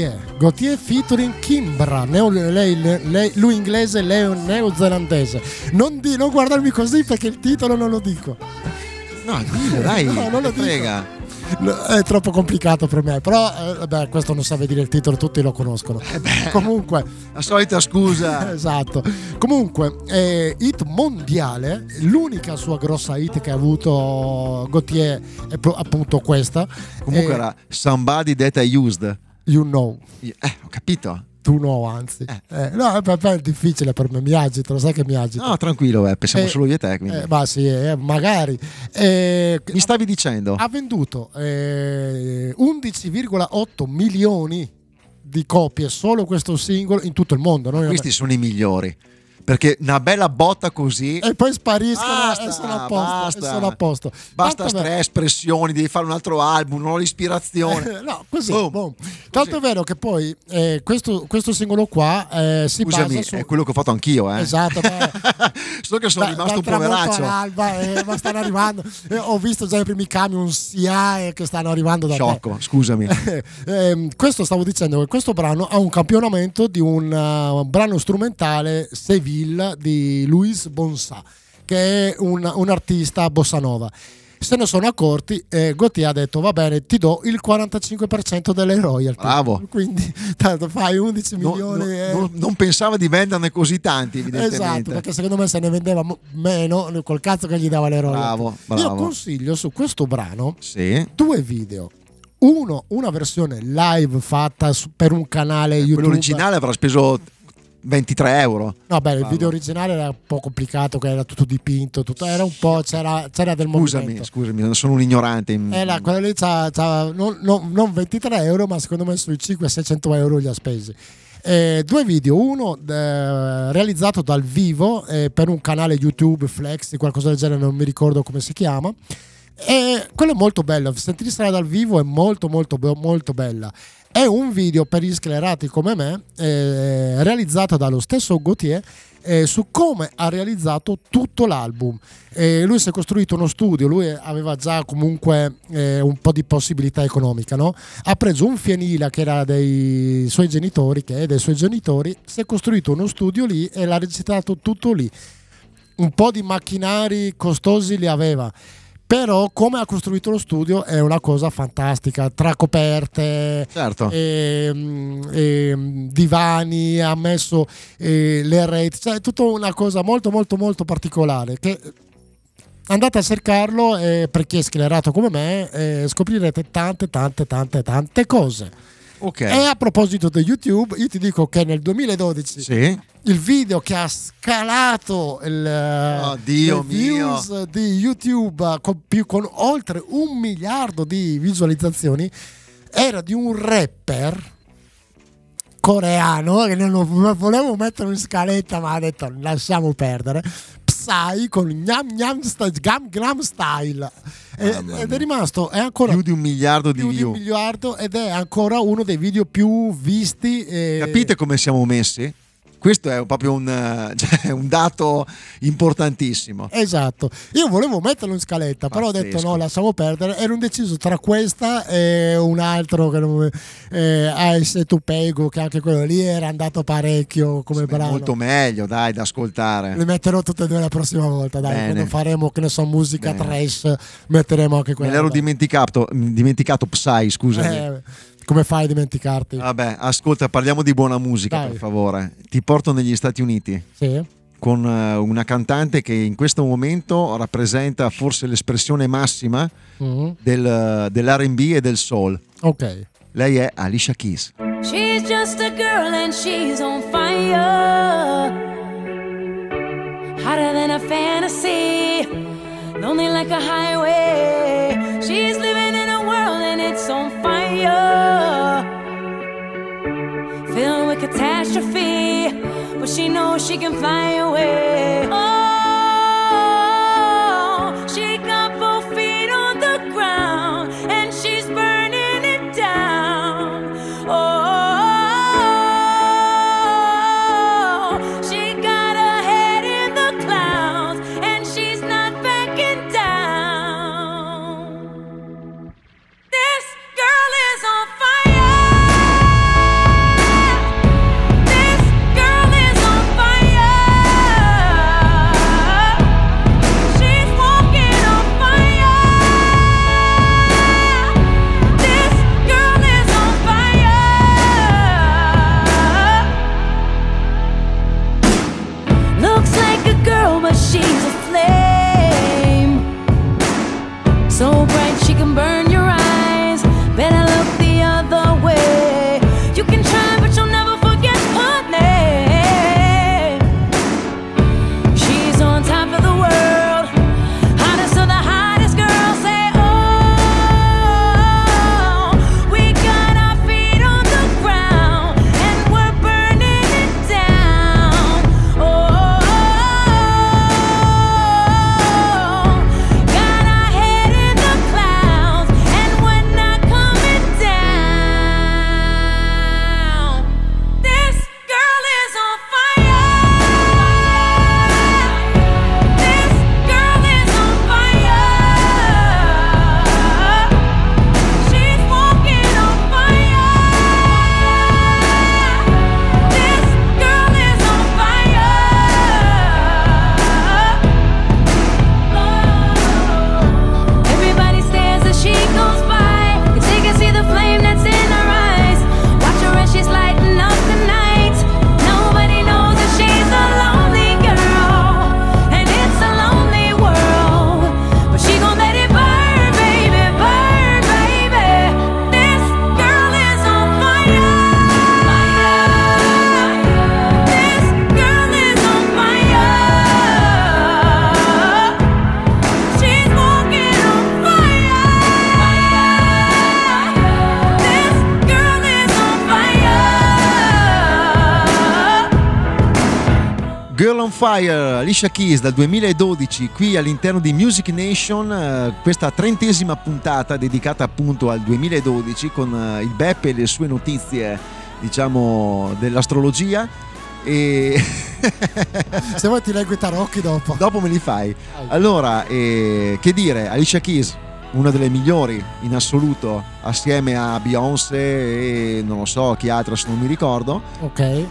Gautier, Gautier featuring Kimbra, neo, lei, lei, lui inglese, lei neozelandese. Non, di, non guardarmi così perché il titolo non lo dico. No, dillo, dai, no, non lo frega. dico. È troppo complicato per me, però eh, beh, questo non sa dire il titolo, tutti lo conoscono. Eh beh, comunque, la solita scusa. Esatto. Comunque, eh, hit mondiale, l'unica sua grossa hit che ha avuto Gautier è pro- appunto questa. Comunque eh, era Somebody That I Used. You Know. Eh, ho capito. Tu no, anzi. Eh. Eh, no, per me è difficile per me, mi agito, lo sai che mi agito. No, tranquillo, eh, pensiamo Eh, solo io e te. Quindi. Eh, ma sì, eh, magari. Eh, Mi stavi dicendo? ha venduto eh, undici virgola otto milioni di copie solo questo singolo in tutto il mondo. No? Questi sono i migliori. Perché una bella botta così. E poi spariscono Basta, e sono a posto. basta. E sono a posto. Basta Tanto tre vero- espressioni, devi fare un altro album, non ho l'ispirazione. no, così. Boom. boom. Tanto è vero che poi eh, questo, questo singolo qua eh, si Scusami, basa su. è quello che ho fatto anch'io, eh. Esatto, beh, so che sono da- rimasto un dal tramonto poveraccio. all'alba, eh, ma stanno arrivando. Eh, ho visto già i primi camion S I A E che stanno arrivando da te. Sciocco, scusami. Eh, questo stavo dicendo che questo brano ha un campionamento di un uh, brano strumentale Seville di Luis Bonsa, che è un, un artista bossa nova. Se ne sono accorti e Gautier ha detto va bene, ti do il quarantacinque per cento delle royalty. Bravo. Quindi tanto fai undici No, milioni no, e... non, non pensava di venderne così tanti, evidentemente. Esatto, perché secondo me se ne vendeva mo- meno col cazzo che gli dava le royalty. Bravo, bravo. Io consiglio su questo brano Sì. due video. Uno, una versione live fatta su- per un canale YouTube. Quello originale avrà speso ventitré euro. No, beh, il Bravo. video originale era un po' complicato, che era tutto dipinto, tutto, era un po', c'era, c'era del Scusami, movimento. scusami, sono un ignorante. in- Era, quello lì c'ha, c'ha non, non- non ventitré euro, ma secondo me sui cinquecento seicento euro li ha spesi. Eh, due video, uno eh, realizzato dal vivo eh, per un canale YouTube Flex, qualcosa del genere, non mi ricordo come si chiama. E quello è molto bello, sentirsela dal vivo è molto molto be- molto bella. È un video per gli sclerati come me, eh, realizzato dallo stesso Gautier, eh, su come ha realizzato tutto l'album. Eh, lui si è costruito uno studio, lui aveva già comunque eh, un po' di possibilità economica, no? Ha preso un fienile che era dei suoi genitori, che è dei suoi genitori, si è costruito uno studio lì e l'ha recitato tutto lì. Un po' di macchinari costosi li aveva, però come ha costruito lo studio è una cosa fantastica, tra coperte, Certo. e, e, divani, ha messo eh, le reti, cioè è tutta una cosa molto molto molto particolare che andate a cercarlo e per chi è sclerato come me eh, scoprirete tante tante tante tante cose. Ok. E a proposito di YouTube, io ti dico che nel duemiladodici Sì. il video che ha scalato il, Oh, Dio le views mio. di YouTube con, più, con oltre un miliardo di visualizzazioni era di un rapper coreano che non lo- volevo mettere in scaletta ma ha detto lasciamo perdere, Psy con Gnam Gnam Style, Gam Gnam Style. E- Mamma ed mia. è rimasto, è ancora Più di un miliardo di più di un view. miliardo ed è ancora uno dei video più visti. e- Capite come siamo messi? Questo è proprio un, eh, cioè, un dato importantissimo. Esatto, io volevo metterlo in scaletta, però ho detto Pazzesco. no, lasciamo perdere. Ero indeciso tra questa e un altro che non, eh, Ice to Pego, che anche quello lì era andato parecchio come È brano. molto meglio, dai, da ascoltare. Le metterò tutte e due la prossima volta, dai, Bene. quando faremo, che ne so, musica Bene. trash, metteremo anche Me quella. l'ero dai. dimenticato, dimenticato Psy, scusami. Eh, come fai a dimenticarti? Vabbè, ascolta, parliamo di buona musica, Dai. per favore. Ti porto negli Stati Uniti Sì? con eh, una cantante che in questo momento rappresenta forse l'espressione massima Mhm. del, dell'R and B e del soul. Ok. Lei è Alicia Keys. She's just a girl and she's on fire, hotter than a fantasy, lonely like a highway. She's living in a world and it's on fire, filled with catastrophe, but she knows she can fly away. Oh, she got both feet on the ground and she's burning it down. Oh, she got her head in the clouds and she's not backing down. This girl is on fire. Girl on Fire, Alicia Keys dal duemiladodici qui all'interno di Music Nation, eh, questa trentesima puntata dedicata appunto al duemiladodici con eh, il Beppe e le sue notizie, diciamo, dell'astrologia. E se vuoi ti leggo i tarocchi dopo. Dopo me li fai. Allora, eh, che dire, Alicia Keys, una delle migliori in assoluto, assieme a Beyoncé e non lo so chi altro, se non mi ricordo. Ok.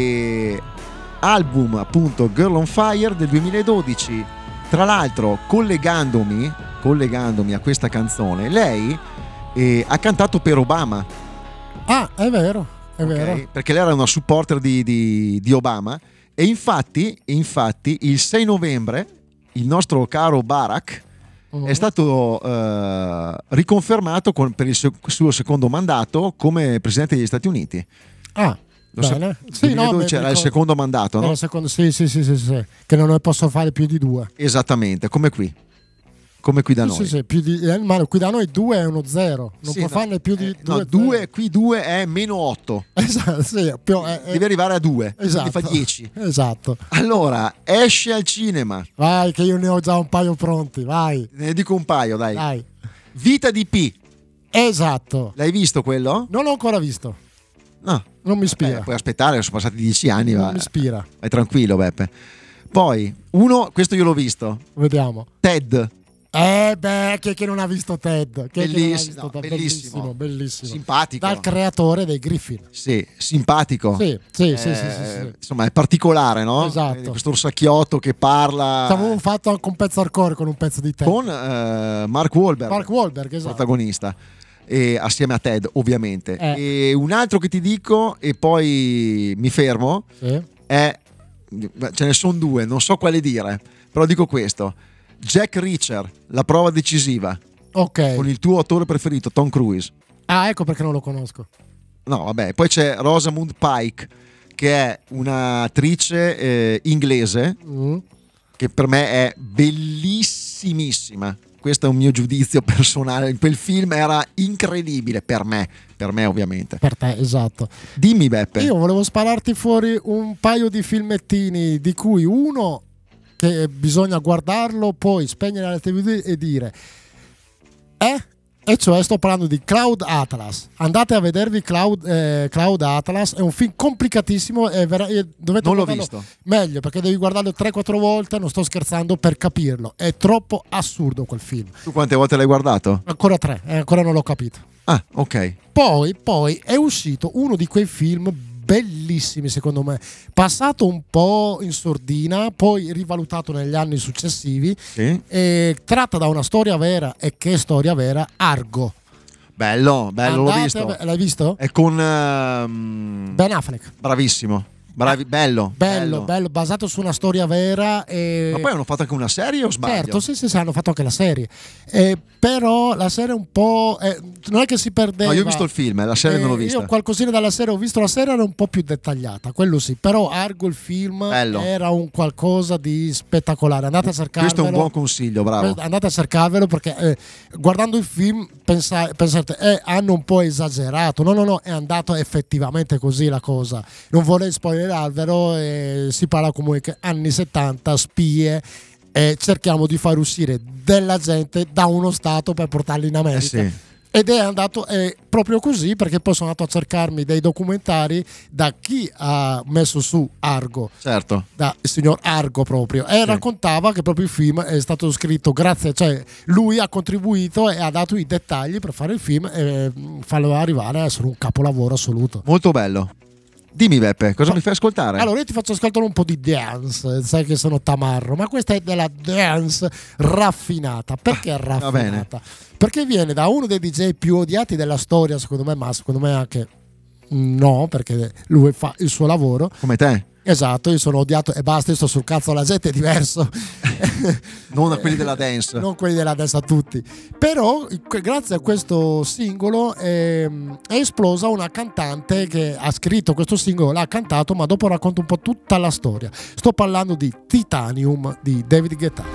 E album appunto Girl on Fire del duemiladodici. Tra l'altro, collegandomi collegandomi a questa canzone, lei eh, ha cantato per Obama. Ah, è vero, è Okay? vero. Perché lei era una supporter di, di, di Obama. E infatti, infatti il sei novembre il nostro caro Barack Uh-huh. è stato eh, riconfermato con, per il suo, suo secondo mandato come presidente degli Stati Uniti. Ah, Lo so- bene. Sì, no, duemiladodici mi- era mi il ricordo- secondo mandato, no? era il secondo- sì, sì, sì, sì, sì, che non ne posso fare più di due. Esattamente, come qui. Come qui da Sì, noi. sì, sì, più di, eh, ma qui da noi due è uno zero, non Sì, può no, farne più di eh, due. no, due, qui due è meno otto. Esatto, sì, più, è- è- Devi arrivare a due, esatto. quindi fa dieci. Esatto. Allora, esce al cinema. Vai, che io ne ho già un paio pronti, vai. Ne dico un paio, dai. Dai. Vita di P. Esatto. L'hai visto quello? Non l'ho ancora visto. No. Non mi ispira. Eh, puoi aspettare, sono passati dieci anni. non Va. mi ispira. Vai tranquillo, Beppe. Poi, uno, questo io l'ho visto. Vediamo. Ted. Eh beh, chi è che non ha visto Ted? Chi è che non ha Bellissimo, visto no, Ted? bellissimo. bellissimo, bellissimo. Simpatico. Dal creatore dei Griffin. Sì, simpatico. Sì, sì, Eh, sì, sì, sì, sì. Insomma, è particolare, no? Esatto. Vedi questo orsacchiotto che parla Ci avevo fatto anche un pezzo hardcore con un pezzo di Ted. con eh, Mark Wahlberg, Mark Wahlberg, esatto. protagonista. E assieme a Ted, ovviamente. Eh. E un altro che ti dico, e poi mi fermo, Sì. è, ce ne sono due, non so quale dire, però dico questo: Jack Reacher, La prova decisiva, Ok. con il tuo attore preferito Tom Cruise. Ah, ecco perché non lo conosco. No, vabbè, poi c'è Rosamund Pike, che è un'attrice eh, inglese Mm. che per me è bellissimissima. Questo è un mio giudizio personale. Quel film era incredibile per me, per me ovviamente. Per te, esatto. Dimmi, Beppe. Io volevo spararti fuori un paio di filmettini, di cui uno che bisogna guardarlo, poi spegnere la tivù e dire eh? E cioè sto parlando di Cloud Atlas. Andate a vedervi Cloud, eh, Cloud Atlas, è un film complicatissimo e vera- e dovete Non l'ho guardarlo visto. meglio, perché devi guardarlo tre quattro volte, non sto scherzando, per capirlo. È troppo assurdo quel film. Tu quante volte l'hai guardato? Ancora tre, eh, ancora non l'ho capito. Ah, ok. Poi, poi è uscito uno di quei film bellissimi, secondo me, passato un po' in sordina, poi rivalutato negli anni successivi, Sì. e tratta da una storia vera. E che storia vera? Argo. Bello, bello, l'ho Andate visto. a ve- l'hai visto? È con ehm, Ben Affleck. bravissimo. Bravi, bello, Bello, bello, basato su una storia vera. E... Ma poi hanno fatto anche una serie o sbaglio? Certo, sì, sì, sì, hanno fatto anche la serie. Eh, però la serie un po'. eh, non è che si perdeva. No, io ho visto il film, la serie non l'ho Eh, vista. Io qualcosina dalla serie ho visto, la serie era un po' più dettagliata, quello sì. Però Argo, il film, Bello. era un qualcosa di spettacolare. Andate a cercarvelo. Questo è un buon consiglio, bravo. Andate a cercarvelo perché eh, guardando il film pensa- pensate, eh, hanno un po' esagerato. No, no, no, è andato effettivamente così la cosa. Non vorrei spoilerarvelo, eh, si parla comunque che anni settanta, spie, e cerchiamo di far uscire della gente da uno stato per portarli in America. Eh sì. Ed è andato eh, proprio così, perché poi sono andato a cercarmi dei documentari da chi ha messo su Argo, Certo. da il signor Argo proprio, e Sì. raccontava che proprio il film è stato scritto grazie, cioè lui ha contribuito e ha dato i dettagli per fare il film e mm, farlo arrivare a essere un capolavoro assoluto. Molto bello. Dimmi, Beppe, cosa mi fai ascoltare? Allora io ti faccio ascoltare un po' di dance, sai che sono tamarro, ma questa è della dance raffinata. Perché Ah, va bene. raffinata? Perché viene da uno dei D J più odiati della storia, secondo me, ma secondo me anche no, perché lui fa il suo lavoro. Come te? Esatto, io sono odiato e basta, io sto sul cazzo, la gente è diverso. Non a quelli della dance. Non quelli della dance a tutti. Però que- grazie a questo singolo ehm, è esplosa una cantante che ha scritto questo singolo, l'ha cantato, ma dopo racconto un po' tutta la storia. Sto parlando di Titanium di David Guetta.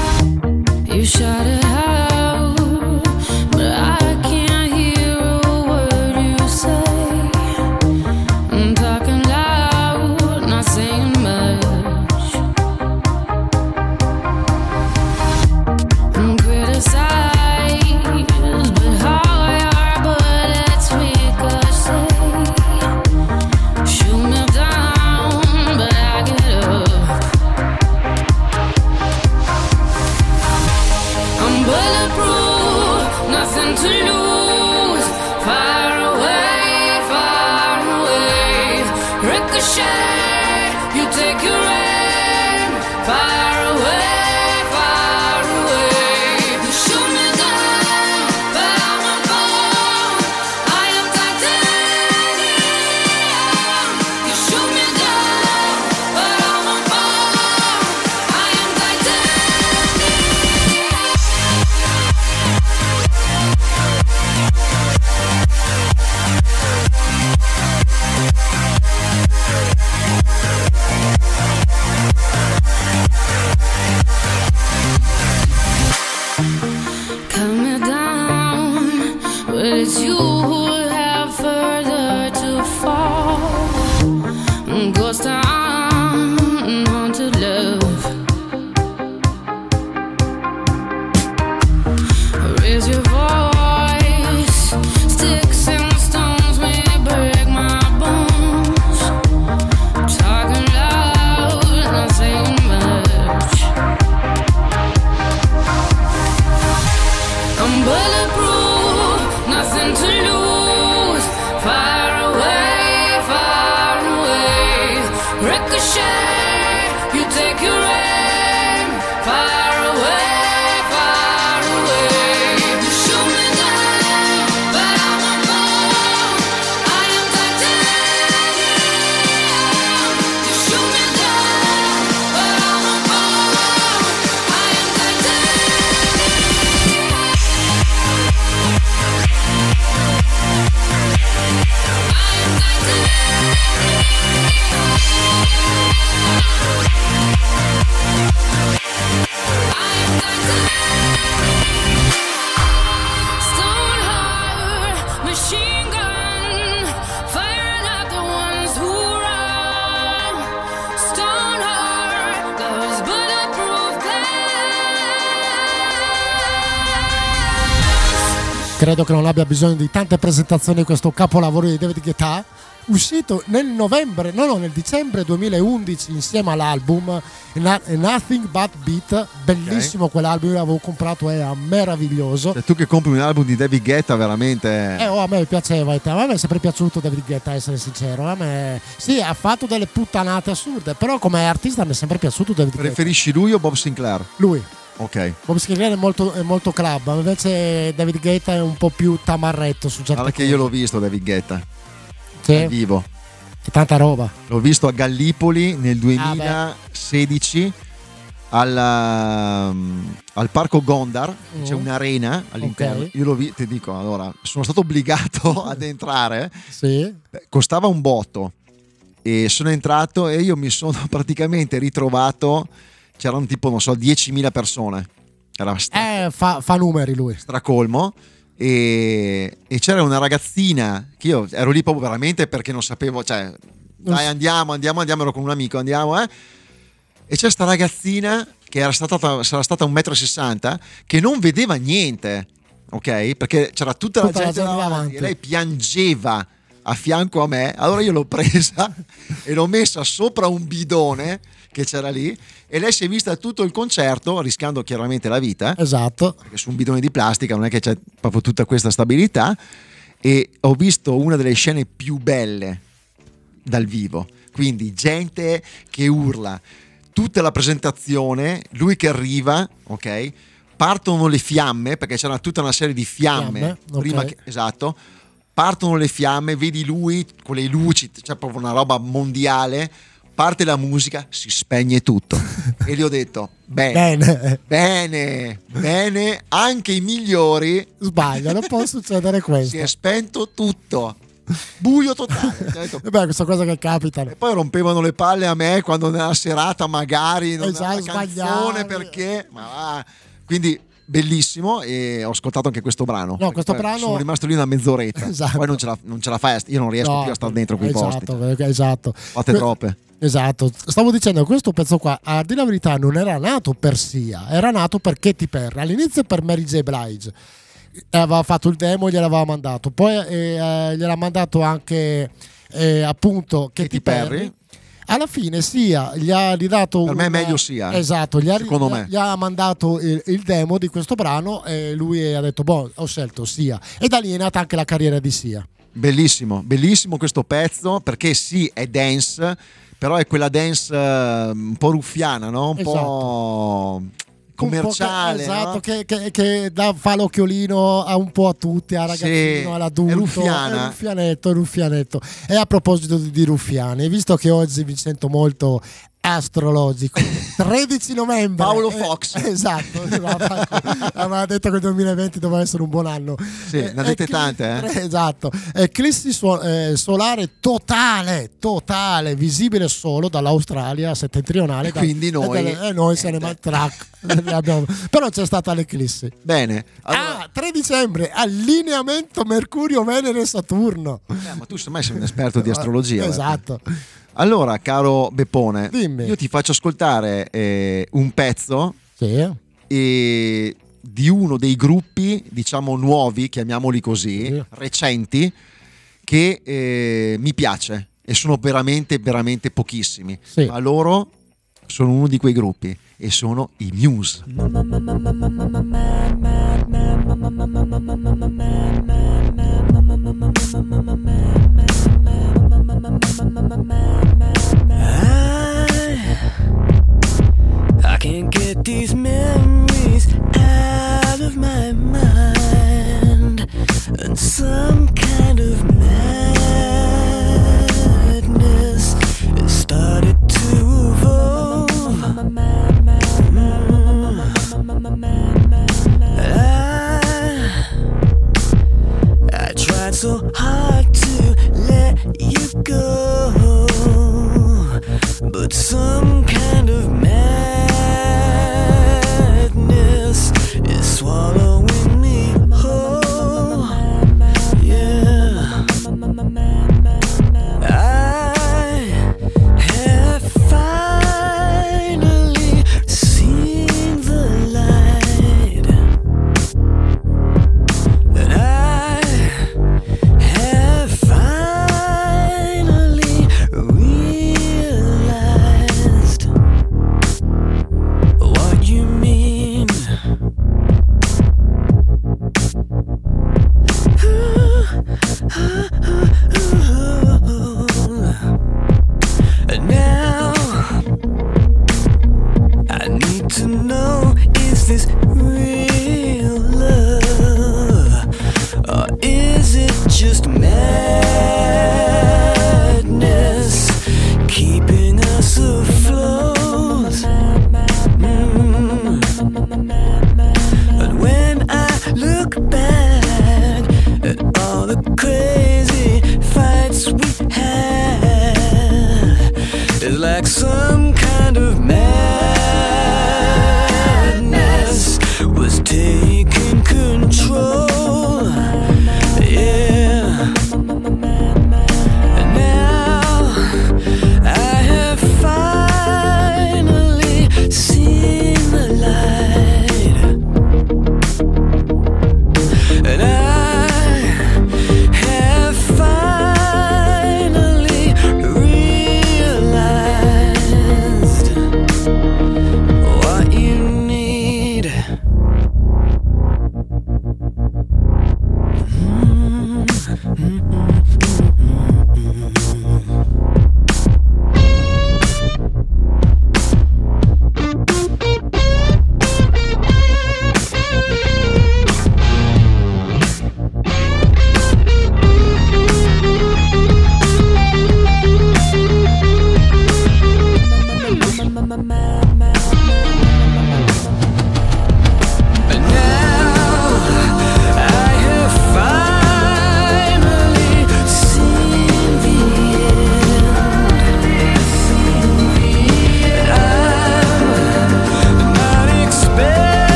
You shout it out, but I can't hear a word you say. I'm talking loud, not saying much. Ricochet, you take your aim far away, far away. You shoot me down, but I won't fall. I am titanium. You shoot me down, but I won't fall. I am cut me down, but it's you who have further to fall. Ghost town, haunted love. Raise your voice, sticks and stones may break my bones. Talking loud, not saying much. I'm bulletproof, nothing to lose. Far away, far away. Ricochet, you take your aim. Far away, far away. You shoot me down, but I won't fall. I am titanium. You shoot me down, but I won't fall. I am Stone heart, machine gun, firing at the ones who run. Stone heart, those bulletproof glass. Credo che non abbia bisogno di tante presentazioni questo capolavoro di David Guetta, uscito nel novembre, no no, nel dicembre duemilaundici insieme all'album Na- Nothing But Beat, bellissimo okay. Quell'album, io l'avevo comprato, era meraviglioso. Cioè, tu che compri un album di David Guetta veramente... Eh, oh, a me piaceva, a me è sempre piaciuto David Guetta, essere sincero. A me sì, ha fatto delle puttanate assurde, però come artista mi è sempre piaciuto David Guetta. Preferisci lui o Bob Sinclair? Lui. Ok. Bob Sinclair è molto, è molto club, invece David Guetta è un po' più tamarretto su certe Guarda che io l'ho visto David Guetta sì. Dal vivo. È tanta roba. L'ho visto a Gallipoli nel duemilasedici al, al parco Gondar, mm. c'è un'arena all'interno. Okay. Io lo vi, ti dico, allora, sono stato obbligato ad entrare. Sì. Costava un botto e sono entrato e io mi sono praticamente ritrovato, c'erano tipo, non so, diecimila persone. Era stra- eh, fa, fa numeri lui. Stracolmo. E, e c'era una ragazzina che io ero lì proprio veramente perché non sapevo, cioè dai andiamo andiamo andiamo ero con un amico andiamo eh e c'è sta ragazzina che era stata sarà stata un metro e sessanta che non vedeva niente, ok, perché c'era tutta, tutta la gente, la gente davanti e lei piangeva a fianco a me. Allora io l'ho presa e l'ho messa sopra un bidone che c'era lì e lei si è vista tutto il concerto rischiando chiaramente la vita, esatto, perché su un bidone di plastica non è che c'è proprio tutta questa stabilità, e ho visto una delle scene più belle dal vivo, quindi gente che urla, tutta la presentazione, lui che arriva, ok, partono le fiamme perché c'era tutta una serie di fiamme, fiamme prima okay. che, esatto, partono le fiamme, vedi lui con le luci, c'è proprio una roba mondiale, parte la musica, si spegne tutto e gli ho detto bene, bene, bene, bene, anche i migliori sbagliano, può succedere questo. Si è spento tutto, buio totale. Detto, beh, questa cosa che capita. E poi rompevano le palle a me quando nella serata magari non esatto, era la canzone perché, ma va. Quindi bellissimo, e ho ascoltato anche questo brano. No, questo brano sono rimasto lì una mezz'oretta. Esatto. Poi non ce la, non ce la fai, io non riesco no, più a stare dentro quei esatto, posti. Esatto. Fate que- troppe. Esatto, stavo dicendo, questo pezzo qua, a dire la verità, non era nato per Sia, era nato per Katy Perry, all'inizio per Mary J. Blige. Aveva fatto il demo e gliel'aveva mandato, poi eh, gliel'ha mandato anche eh, appunto Katy, Katy Perry. Perry. Alla fine Sia gli ha ridato per una... me è meglio Sia, esatto, gli ha, secondo gli, me. gli ha mandato il, il demo di questo brano e lui ha detto boh, ho scelto Sia, e da lì è nata anche la carriera di Sia. Bellissimo, bellissimo questo pezzo, perché sì, è dance, però è quella dance eh, un po' ruffiana, no? Un Esatto. po' commerciale, Un po' che, esatto, no? che, che, che dà, fa l'occhiolino a un po' a tutti, a ragazzino, Sì, all'adulto. è ruffiana. È ruffianetto, è ruffianetto. E a proposito di, di ruffiani, visto che oggi vi sento molto astrologico, tredici novembre, Paolo eh, Fox. esatto, aveva detto che il duemilaventi doveva essere un buon anno. Sì, ne ha dette ecli- tante, eh? Esatto, eclissi suo- eh, solare totale, totale, visibile solo dall'Australia settentrionale. da- Quindi noi- e dalle- eh, noi se ne ma- trac, ne abbiamo- però c'è stata l'eclissi. Bene, allora, Ah, tre dicembre, allineamento Mercurio, Venere, Saturno. eh, ma tu mai sei un esperto di astrologia. Esatto. guarda. Allora, caro Beppone, Dimmi. io ti faccio ascoltare eh, un pezzo Sì. eh, di uno dei gruppi, diciamo nuovi, chiamiamoli così, Sì. recenti, che eh, mi piace e sono veramente, veramente pochissimi. Sì. Ma loro sono uno di quei gruppi e sono i Muse. I can't get these memories out of my mind, and some kind of madness has started to evolve. I, I tried so hard to let you go, but some kind of madness is swallowing me whole. Yeah, I have finally seen the light, and I have finally realized what you mean. And now I need to know, is this real love, or is it just madness keeping us afloat? Mm. And when I look back at all the crazy fights we had, it's like some kind of madness was taking control. Yeah. And now I have finally seen the light, and I have finally realized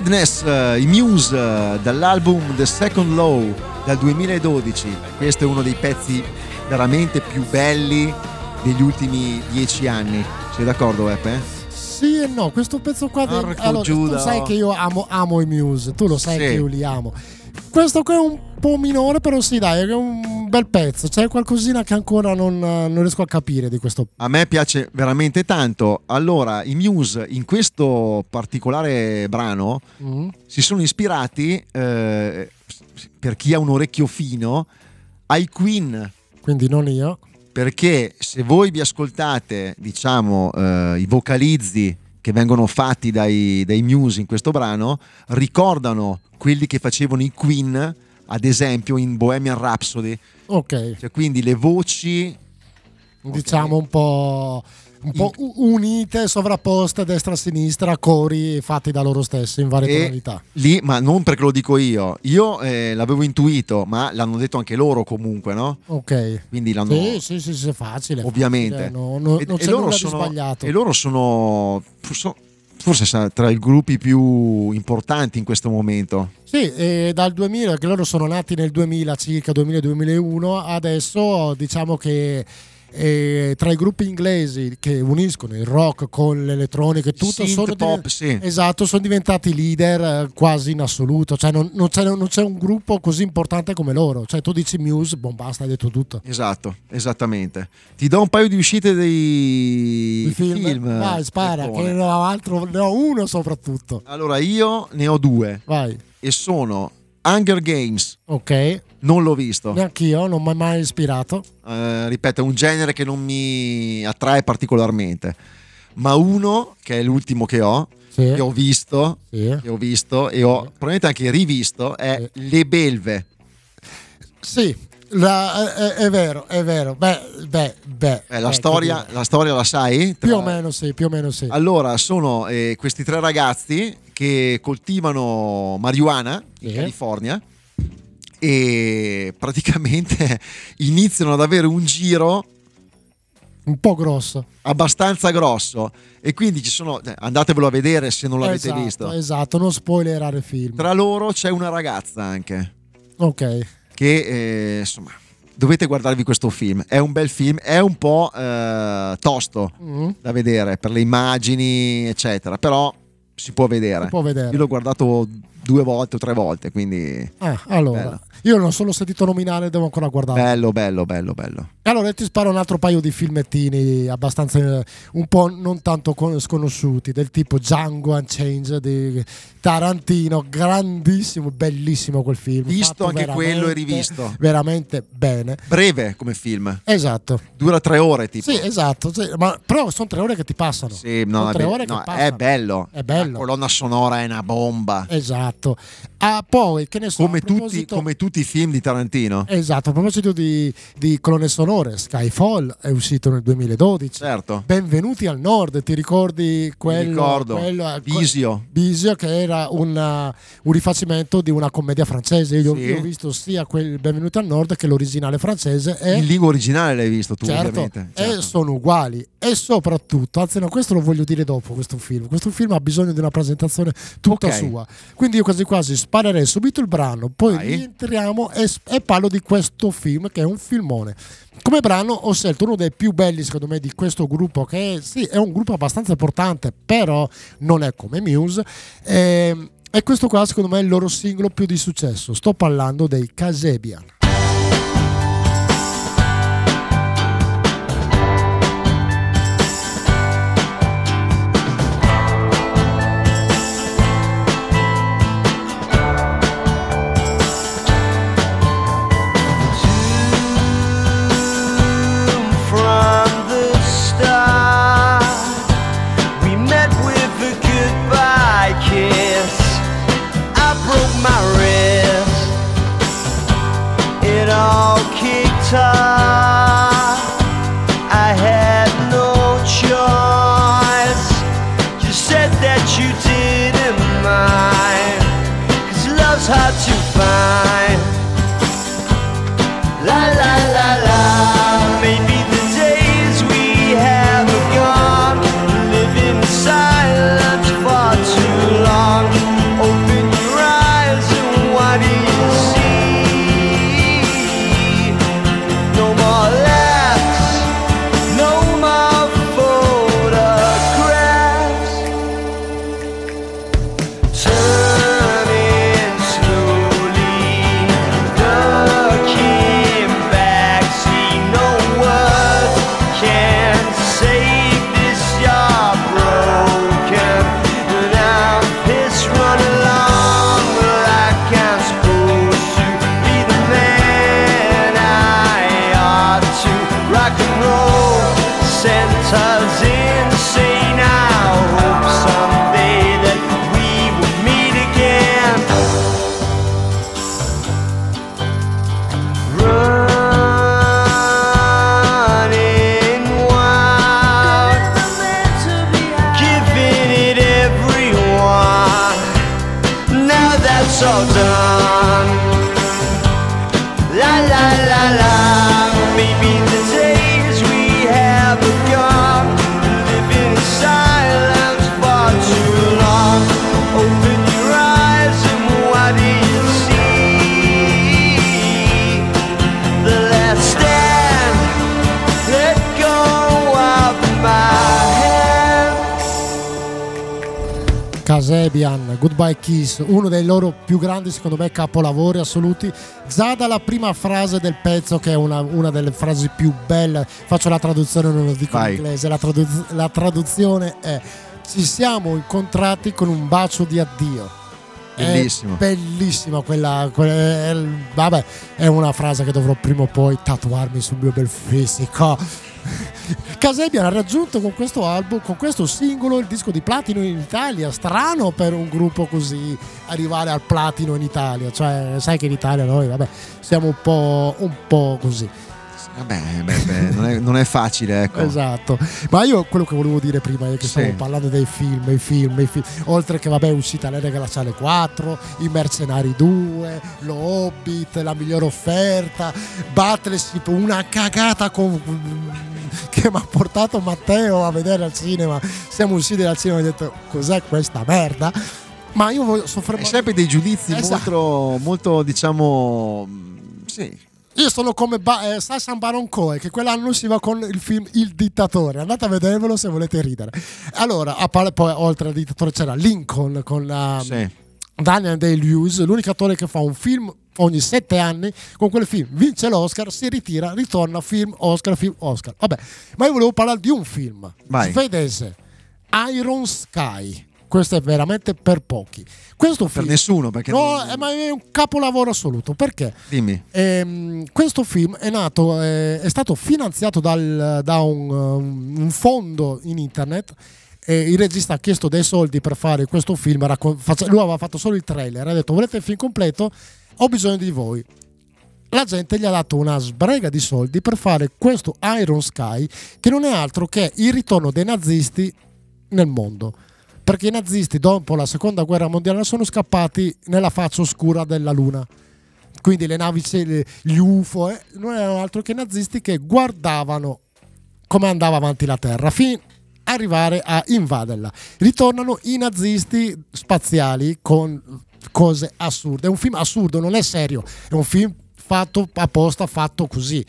Madness, uh, i Muse, uh, dall'album The Second Law del duemiladodici. Questo è uno dei pezzi veramente più belli degli ultimi dieci anni. Sei d'accordo, Beppe? Sì e no, questo pezzo qua del, Porco allora, Giuda. tu sai che io amo, amo i Muse, tu lo sai Sì. che io li amo. Questo qua è un po' minore, però sì, dai, è un bel pezzo. C'è qualcosina che ancora non, non riesco a capire di questo. A me piace veramente tanto. Allora, i Muse in questo particolare brano Mm. si sono ispirati, eh, per chi ha un orecchio fino, ai Queen. Quindi non io. Perché se voi vi ascoltate, diciamo, eh, i vocalizzi che vengono fatti dai, dai Muse in questo brano, ricordano quelli che facevano i Queen, ad esempio in Bohemian Rhapsody. Ok, Cioè, quindi le voci, diciamo un po', un po' u- unite, sovrapposte a destra e a sinistra, cori fatti da loro stessi in varie e tonalità. lì, ma non perché lo dico io, io eh, l'avevo intuito, ma l'hanno detto anche loro comunque, no? Ok. Quindi l'hanno... Sì, sì, sì, sì, è facile. Ovviamente. facile, no, no, E- non e c'è loro nulla sono- di sbagliato. E loro sono, so- forse sa- tra i gruppi più importanti in questo momento. Sì, e dal duemila, che loro sono nati nel duemila, circa duemila-duemilauno, adesso diciamo che eh, tra i gruppi inglesi che uniscono il rock con l'elettronica e tutto, Synth sono, pop, diven- sì. esatto, sono diventati leader eh, quasi in assoluto, cioè non, non c'è, non c'è un gruppo così importante come loro, cioè tu dici Muse, boh, basta, hai detto tutto. Esatto, esattamente. Ti do un paio di uscite dei I film? Vai, spara, Peppone. che ne ho altro, ne ho uno soprattutto. Allora, io ne ho due Vai, e sono Hunger Games, ok, non l'ho visto. neanch'io, non mi ha mai ispirato. Eh, ripeto, è un genere che non mi attrae particolarmente. Ma uno, che è l'ultimo che ho, Sì. che ho visto, Sì. che ho visto e ho probabilmente anche rivisto, è Le Belve. Sì, la- è, è vero, è vero. Beh, beh, beh. Eh, la, eh, storia, che dire. la storia la sai? Più Tra- o meno sì, più o meno sì. Allora, sono eh, questi tre ragazzi che coltivano marijuana in Sì. California e praticamente iniziano ad avere un giro Un po' grosso. abbastanza grosso e quindi ci sono, eh, andatevelo a vedere se non l'avete esatto, visto. Esatto, non spoilerare il film. Tra loro c'è una ragazza anche Ok. che eh, insomma dovete guardarvi questo film, è un bel film, è un po' eh, tosto Mm, da vedere per le immagini eccetera, però si può vedere. si può vedere. Io l'ho guardato due volte o tre volte, quindi Ah, allora. Bello. Io non ho solo sentito nominare, devo ancora guardare. bello, bello, bello, bello. Allora ti sparo un altro paio di filmettini abbastanza eh, un po' non tanto con- sconosciuti, del tipo Django Unchained di Tarantino, grandissimo, bellissimo quel film. Visto fatto anche quello e veramente- rivisto. Veramente bene. Breve come film, Esatto. dura tre ore tipo. Sì, esatto, sì, ma però sono tre ore che ti passano. Sì, no, sono è, tre be- ore che no, passano. è bello. È bello. La colonna sonora è una bomba. Esatto. Ah, poi, che ne so, come, a tutti, proposito- come tutti i film di Tarantino. Esatto, a proposito di, di colonne sonore, Skyfall è uscito nel duemiladodici. Certo. Benvenuti al Nord, ti ricordi quello? Mi ricordo. quello- Visio. Visio, che era una- un rifacimento di una commedia francese. Io, Sì. io ho visto sia quel Benvenuti al Nord che l'originale francese. E In lingua originale l'hai visto tu, certo, ovviamente. e Certo. sono uguali. E soprattutto, anzi no, questo lo voglio dire dopo, questo film. Questo film ha bisogno di una presentazione tutta Ok. sua. Quindi io quasi quasi sparerei subito il brano, poi Vai. rientriamo e, e parlo di questo film che è un filmone. Come brano ho scelto uno dei più belli secondo me di questo gruppo, che sì, è un gruppo abbastanza importante, però non è come Muse. Ehm, E questo qua secondo me è il loro singolo più di successo. Sto parlando dei Kasabian. From the start, we met with a goodbye kiss. I broke my wrist. Kasabian, Goodbye Kiss, uno dei loro più grandi, secondo me, capolavori assoluti. Già dalla prima frase del pezzo, che è una, una delle frasi più belle, faccio la traduzione, non lo dico Vai. in inglese, la, tradu- la traduzione è: ci siamo incontrati con un bacio di addio. Bellissimo. È bellissima quella, quella è, vabbè, è una frase che dovrò prima o poi tatuarmi sul mio bel fisico. Kasabian ha raggiunto con questo album, con questo singolo, il disco di platino in Italia. Strano per un gruppo così arrivare al platino in Italia, cioè sai che in Italia noi vabbè siamo un po', un po' così. Vabbè, beh, beh, non, è, non è facile, ecco. Esatto, ma io quello che volevo dire prima è che Sì. stavo parlando dei film, i film, i film, oltre che vabbè è uscita l'Era Glaciale quattro, I Mercenari due, Lo Hobbit, La Migliore Offerta, Battleship, una cagata con... che mi ha portato Matteo a vedere al cinema. Siamo usciti dal cinema e ho detto cos'è questa merda, ma io voglio È soffermarmi. sempre dei giudizi Esatto. molto, molto, diciamo, sì. Io sono come ba- eh, Sacha Baron Cohen, che quell'anno usciva con il film Il Dittatore. Andate a vedervelo se volete ridere. Allora, a par- poi oltre al Dittatore c'era Lincoln con la Sì. Daniel Day-Lewis, l'unico attore che fa un film ogni sette anni. Con quel film vince l'Oscar, si ritira, ritorna, film, Oscar, film, Oscar. Vabbè, ma io volevo parlare di un film Vai. svedese, Iron Sky. Questo è veramente per pochi. Questo Per film, nessuno, perché no, non- è, ma è un capolavoro assoluto. Perché? Dimmi. Ehm, questo film è nato, eh, è stato finanziato dal- da un, um, un fondo in internet. E il regista ha chiesto dei soldi per fare questo film. Era co- face- lui aveva fatto solo il trailer. Ha detto: volete il film completo? Ho bisogno di voi. La gente gli ha dato una sbrega di soldi per fare questo Iron Sky, che non è altro che il ritorno dei nazisti nel mondo. Perché i nazisti dopo la seconda guerra mondiale sono scappati nella faccia oscura della luna. Quindi le navi, gli U F O eh, non erano altro che nazisti che guardavano come andava avanti la Terra fino ad arrivare a invaderla. Ritornano i nazisti spaziali con cose assurde. È un film assurdo, non è serio, è un film fatto apposta, fatto così,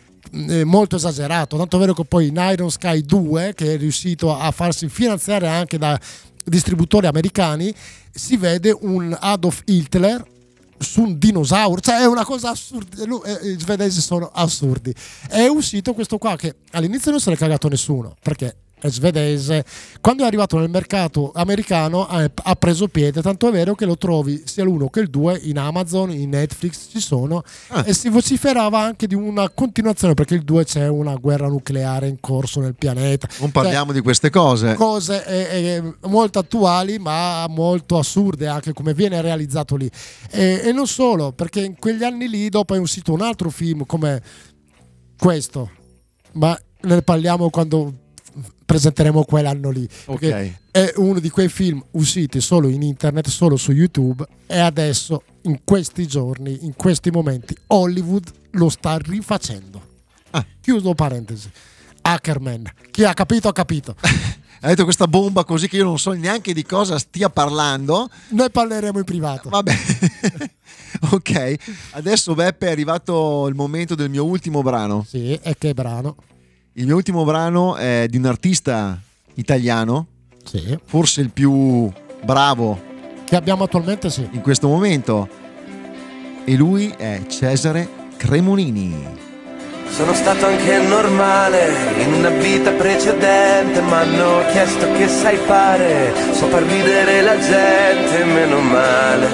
eh, molto esagerato, tanto è vero che poi in Iron Sky due, che è riuscito a farsi finanziare anche da distributori americani, si vede un Adolf Hitler su un dinosauro, cioè è una cosa assurda. Lui- eh, i svedesi sono assurdi. È uscito questo qua che all'inizio non se l'è cagato nessuno perché è svedese. Quando è arrivato nel mercato americano ha, ha preso piede, tanto è vero che lo trovi sia l'uno che il due in Amazon, in Netflix ci sono, Ah. e si vociferava anche di una continuazione perché il due c'è una guerra nucleare in corso nel pianeta. Non parliamo di queste cose. Cose eh, eh, molto attuali ma molto assurde anche come viene realizzato lì, e, e non solo, perché in quegli anni lì dopo è uscito un altro film come questo, ma ne parliamo quando presenteremo quell'anno lì, perché Ok. è uno di quei film usciti solo in internet, solo su YouTube, e adesso in questi giorni, in questi momenti Hollywood lo sta rifacendo. Ah. Chiuso parentesi. Ackerman, chi ha capito ha capito. Ha detto questa bomba così che io non so neanche di cosa stia parlando. Noi parleremo in privato. Vabbè. Ok, adesso Beppe è arrivato il momento del mio ultimo brano. Sì, e che brano? Il mio ultimo brano è di un artista italiano, Sì. forse il più bravo Che abbiamo attualmente, sì. in questo momento, e lui è Cesare Cremonini. Sono stato anche normale in una vita precedente, ma hanno chiesto che sai fare, so far ridere la gente, meno male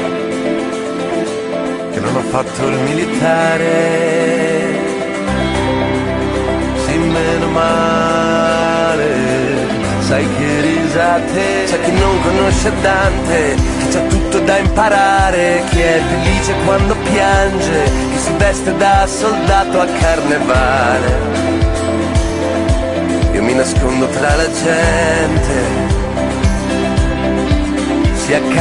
che non ho fatto il militare, sì meno male, sai che risate, c'è chi non conosce Dante, chi c'ha tutto da imparare, chi è felice quando piange, chi si veste da soldato a carnevale. Io mi nascondo tra la gente, sia a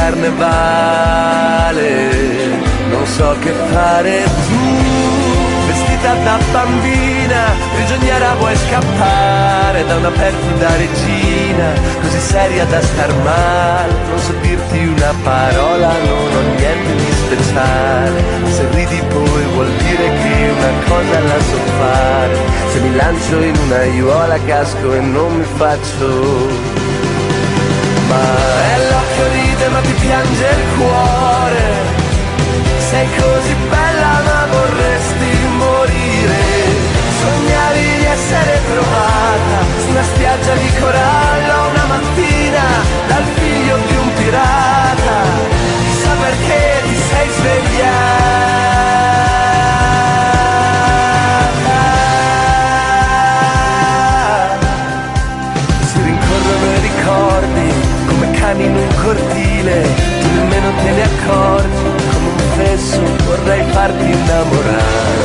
carnevale, non so che fare. Tu, vestita da bambina, prigioniera vuoi scappare da una perfida regina, così seria da star male, non so dirti una parola, non ho niente di speciale, se ridi poi vuol dire che una cosa la so fare, se mi lancio in una aiuola casco e non mi faccio, ma è l'occhio ride ma ti piange il cuore. Sei così bella ma vorresti morire. Sognavi di essere trovata su una spiaggia di corallo una mattina dal figlio di un pirata. Chissà perché ti sei svegliata. Si rincorrono i ricordi come cani in un cortile, tu nemmeno te ne accorgi, come un fesso vorrei farti innamorare.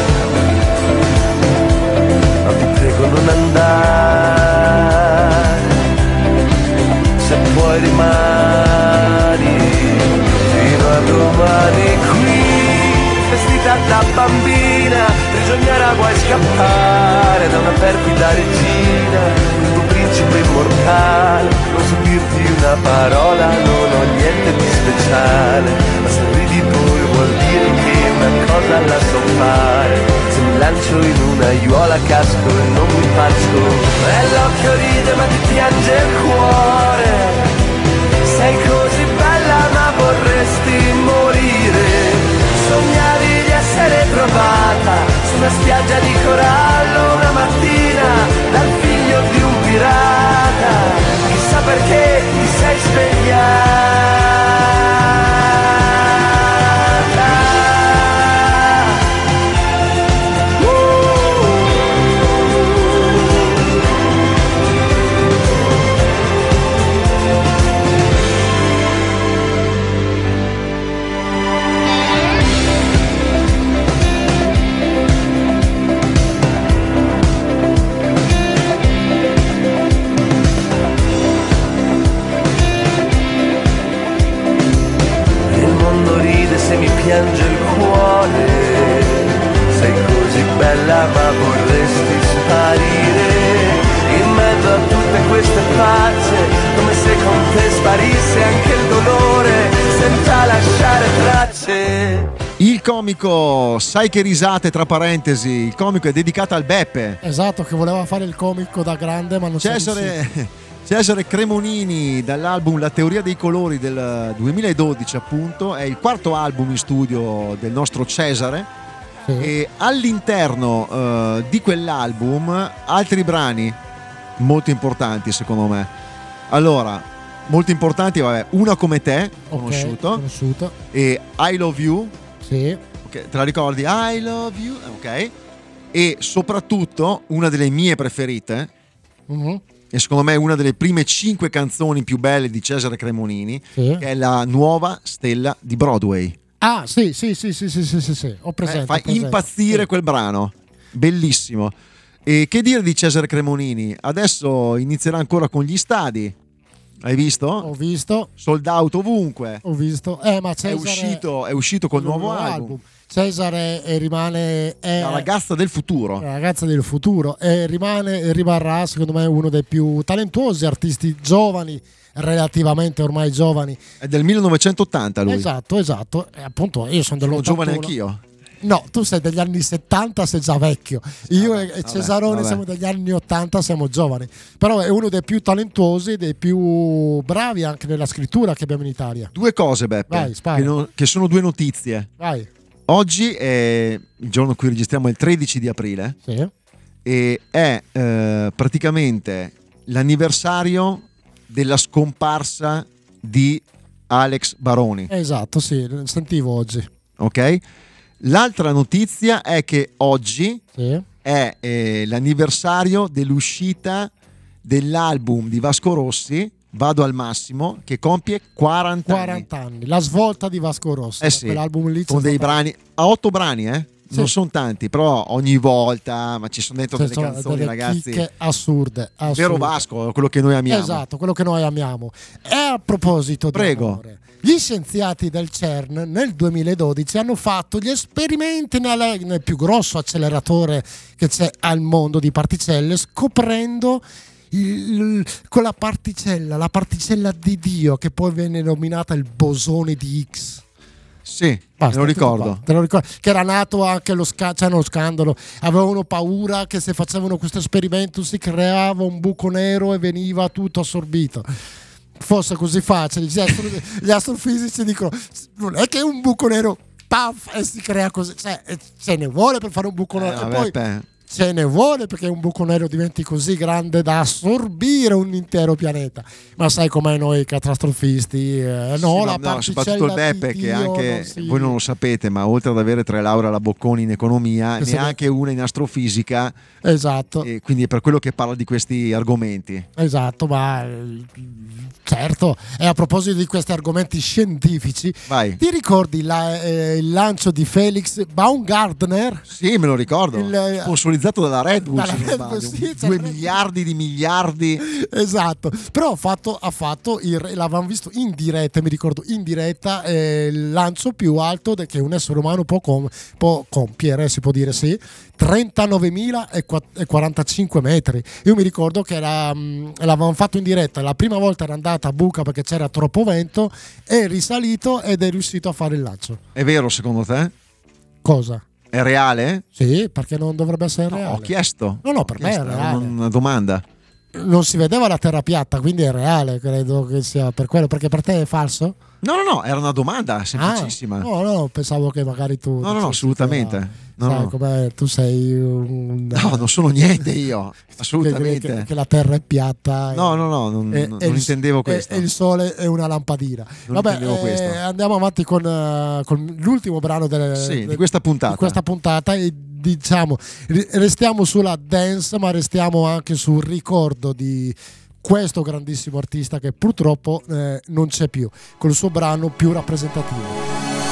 Ma ti prego non andare, se puoi rimani fino a domani qui, vestita da bambina, prigioniera vuoi scappare da una perfida regina, il tuo principe immortale, non so dirti una parola, non ho niente di speciale, ma se ridi poi vuol dire che una cosa la so fare, se mi lancio in una aiuola casco e non mi faccio, e l'occhio ride ma ti piange il cuore, sei così bella ma vorresti morire, sognavi di essere trovata su una spiaggia di corallo una mattina dal figlio di un pirata, chissà perché ti sei svegliata. Se mi piange il cuore, sei così bella ma vorresti sparire in mezzo a tutte queste facce, come se con te sparisse anche il dolore senza lasciare tracce. Il comico, sai che risate, tra parentesi, il comico è dedicato al Beppe. Esatto, che voleva fare il comico da grande ma non c'è Cesare Cesare Cremonini, dall'album La teoria dei colori del duemiladodici, appunto, è il quarto album in studio del nostro Cesare. Sì. E all'interno uh, di quell'album altri brani molto importanti secondo me. Allora, molto importanti, vabbè, Una come te, conosciuto, okay, conosciuto. E I Love You. Sì. Okay, te la ricordi? I Love You, ok. E soprattutto una delle mie preferite. Mm-hmm. E secondo me è una delle prime cinque canzoni più belle di Cesare Cremonini, sì, che è la Nuova Stella di Broadway. Ah, sì, sì, sì, sì, sì, sì, sì, sì. Ho presente. Eh, fa presente. impazzire sì. Quel brano, bellissimo. E che dire di Cesare Cremonini? Adesso inizierà ancora con gli stadi. Hai visto? Ho visto. Sold out ovunque. Ho visto. Eh, ma Cesare è uscito, è uscito col nuovo, nuovo album. album. Cesare rimane è la ragazza del futuro. La ragazza del futuro e rimane e rimarrà secondo me uno dei più talentuosi artisti giovani, relativamente ormai giovani. È del millenovecentottanta lui. Esatto, esatto. E appunto io sono dell'ottantuno. Sono giovane anch'io. No, tu sei degli anni settanta, sei già vecchio. Io vabbè, e Cesarone vabbè. Siamo degli anni ottanta, siamo giovani. Però è uno dei più talentuosi, dei più bravi anche nella scrittura che abbiamo in Italia. Due cose, Beppe, Vai, che, no, che sono due notizie. Vai. Oggi è il giorno in cui registriamo, il tredici di aprile, sì, e è eh, praticamente l'anniversario della scomparsa di Alex Baroni. Esatto, sì, sentivo oggi. Ok? L'altra notizia è che oggi sì. è eh, l'anniversario dell'uscita dell'album di Vasco Rossi, Vado al massimo, che compie quaranta, quaranta anni. La svolta di Vasco Rossi. Eh sì, quell'album lì con dei brani, a otto brani, eh? Sì. Non sono tanti, però ogni volta, ma ci sono dentro cioè, delle sono canzoni, delle ragazzi, assurde, assurde. Vero Vasco, quello che noi amiamo. Esatto, quello che noi amiamo. E a proposito di Prego. amore, gli scienziati del CERN nel duemiladodici hanno fatto gli esperimenti nel, nel più grosso acceleratore che c'è al mondo di particelle, scoprendo il, quella particella, la particella di Dio, che poi venne nominata il bosone di Higgs. Sì, Basta, me lo ricordo. Te lo ricordo. Che era nato anche lo, sca- cioè lo scandalo. Avevano paura che se facevano questo esperimento si creava un buco nero e veniva tutto assorbito. fosse così facile. Gli, astro- gli astrofisici dicono non è che un buco nero paf e si crea così, cioè, ce ne vuole per fare un buco nero, Eh, e vabbè, poi beh. ce ne vuole perché un buco nero diventi così grande da assorbire un intero pianeta. Ma sai com'è noi catastrofisti? Eh, no, Sì, la no, no, soprattutto il particella Beppe di che Dio anche non si- voi non lo sapete, ma oltre ad avere tre lauree alla Bocconi in economia, Che se neanche una in astrofisica, Esatto. e quindi è per quello che parla di questi argomenti. Esatto, ma eh, certo. E a proposito di questi argomenti scientifici, Vai. ti ricordi la- eh, il lancio di Felix Baumgartner? Sì, me lo ricordo. Il- Sponsorizzato dalla Red Bull, Dalla se non Red sbaglio. Bull, sì, c'è due il Red- miliardi di miliardi. Esatto, però ha fatto, ha fatto il, l'avevamo visto in diretta, mi ricordo in diretta, eh, il lancio più alto de- che un essere umano può, com- può compiere, si può dire sì, trentanovemilaquarantacinque metri. Io mi ricordo che era, mh, l'avevamo fatto in diretta, la prima volta era andata a buca perché c'era troppo vento, è risalito ed è riuscito a fare il lancio. È vero secondo te? Cosa? È reale? Sì, perché non dovrebbe essere No, reale. ho chiesto. No, no, Ho per me è chiesto, era reale. una domanda. Non si vedeva la terra piatta, quindi è reale, credo che sia per quello, perché per te è falso? No, no, no, era una domanda Ah, semplicissima. no, no, pensavo che magari tu. No, no, no, assolutamente. No, sai no. com'è, tu sei un. No, non sono niente io, che, assolutamente. che- che la terra è piatta. e- No, no, no, non, e- non e il- intendevo e- questo. E, il sole è una lampadina. Non Vabbè, intendevo eh, questo. andiamo avanti con, eh, con l'ultimo brano del- Sì, del- di questa puntata. di questa puntata e diciamo ri- restiamo sulla dance, ma restiamo anche sul ricordo di questo grandissimo artista che purtroppo eh, non c'è più, col suo brano più rappresentativo.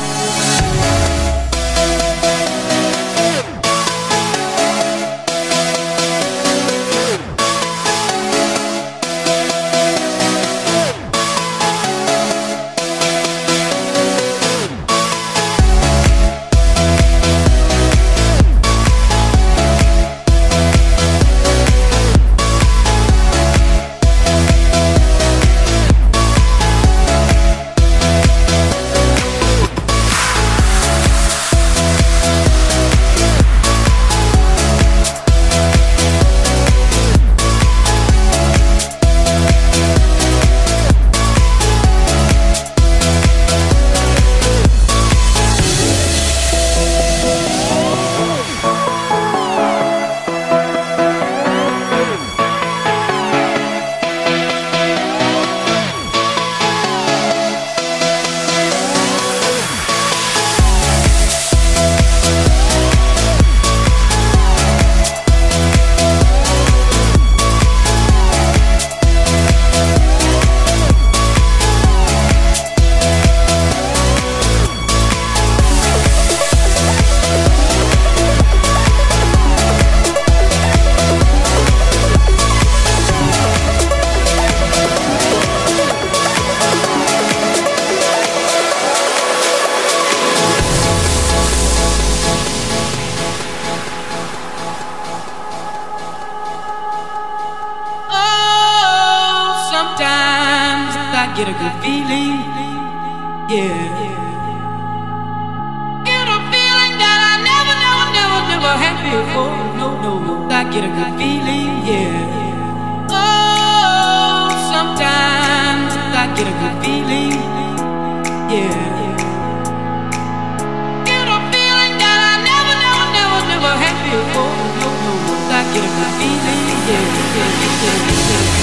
Oh, sometimes I get a good feeling, yeah. Get a feeling that I never, never, never, never had before. No, no, no, I get a good feeling, yeah. Oh, sometimes I get a good feeling, yeah. Get a feeling that I never, never, never, never had before. No, no, no, I get a good feeling, yeah, yeah, yeah, yeah, yeah.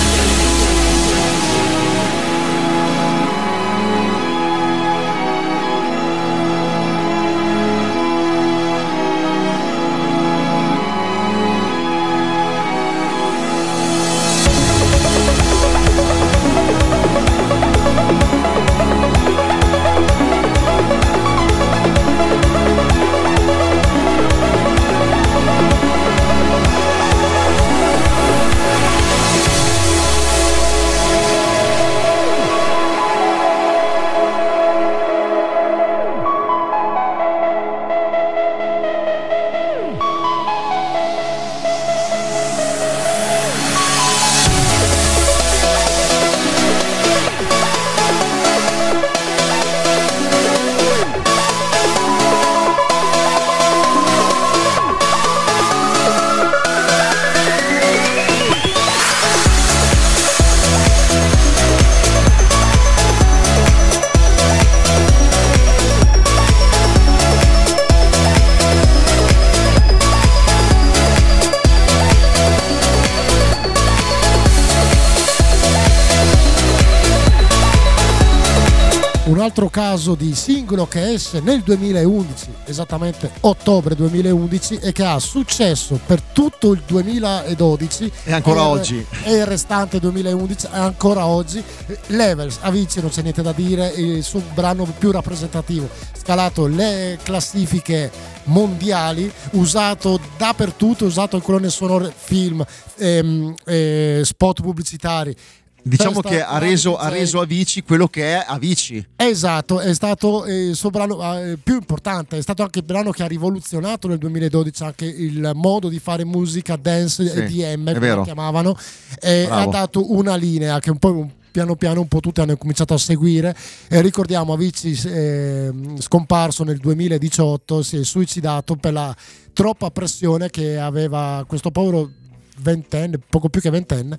un altro caso di singolo che esce nel duemilaundici, esattamente ottobre duemilaundici, e che ha successo per tutto il duemiladodici e ancora e, oggi e il restante duemilaundici e ancora oggi. Levels, Avicii, non c'è niente da dire, il suo brano più rappresentativo, scalato le classifiche mondiali, usato dappertutto, usato in colonne sonore, film, ehm, eh, spot pubblicitari. Diciamo Festa, che ha reso, ha D J. reso Avicii quello che è Avicii. Esatto, è stato eh, il suo brano eh, più importante, è stato anche il brano che ha rivoluzionato nel duemiladodici anche il modo di fare musica dance Sì, e D M, è come vero. la chiamavano, e ha Bravo. dato una linea che un po' un piano piano un po' tutti hanno cominciato a seguire. E ricordiamo Avicii eh, scomparso nel duemiladiciotto, si è suicidato per la troppa pressione che aveva questo povero ventenne, poco più che ventenne,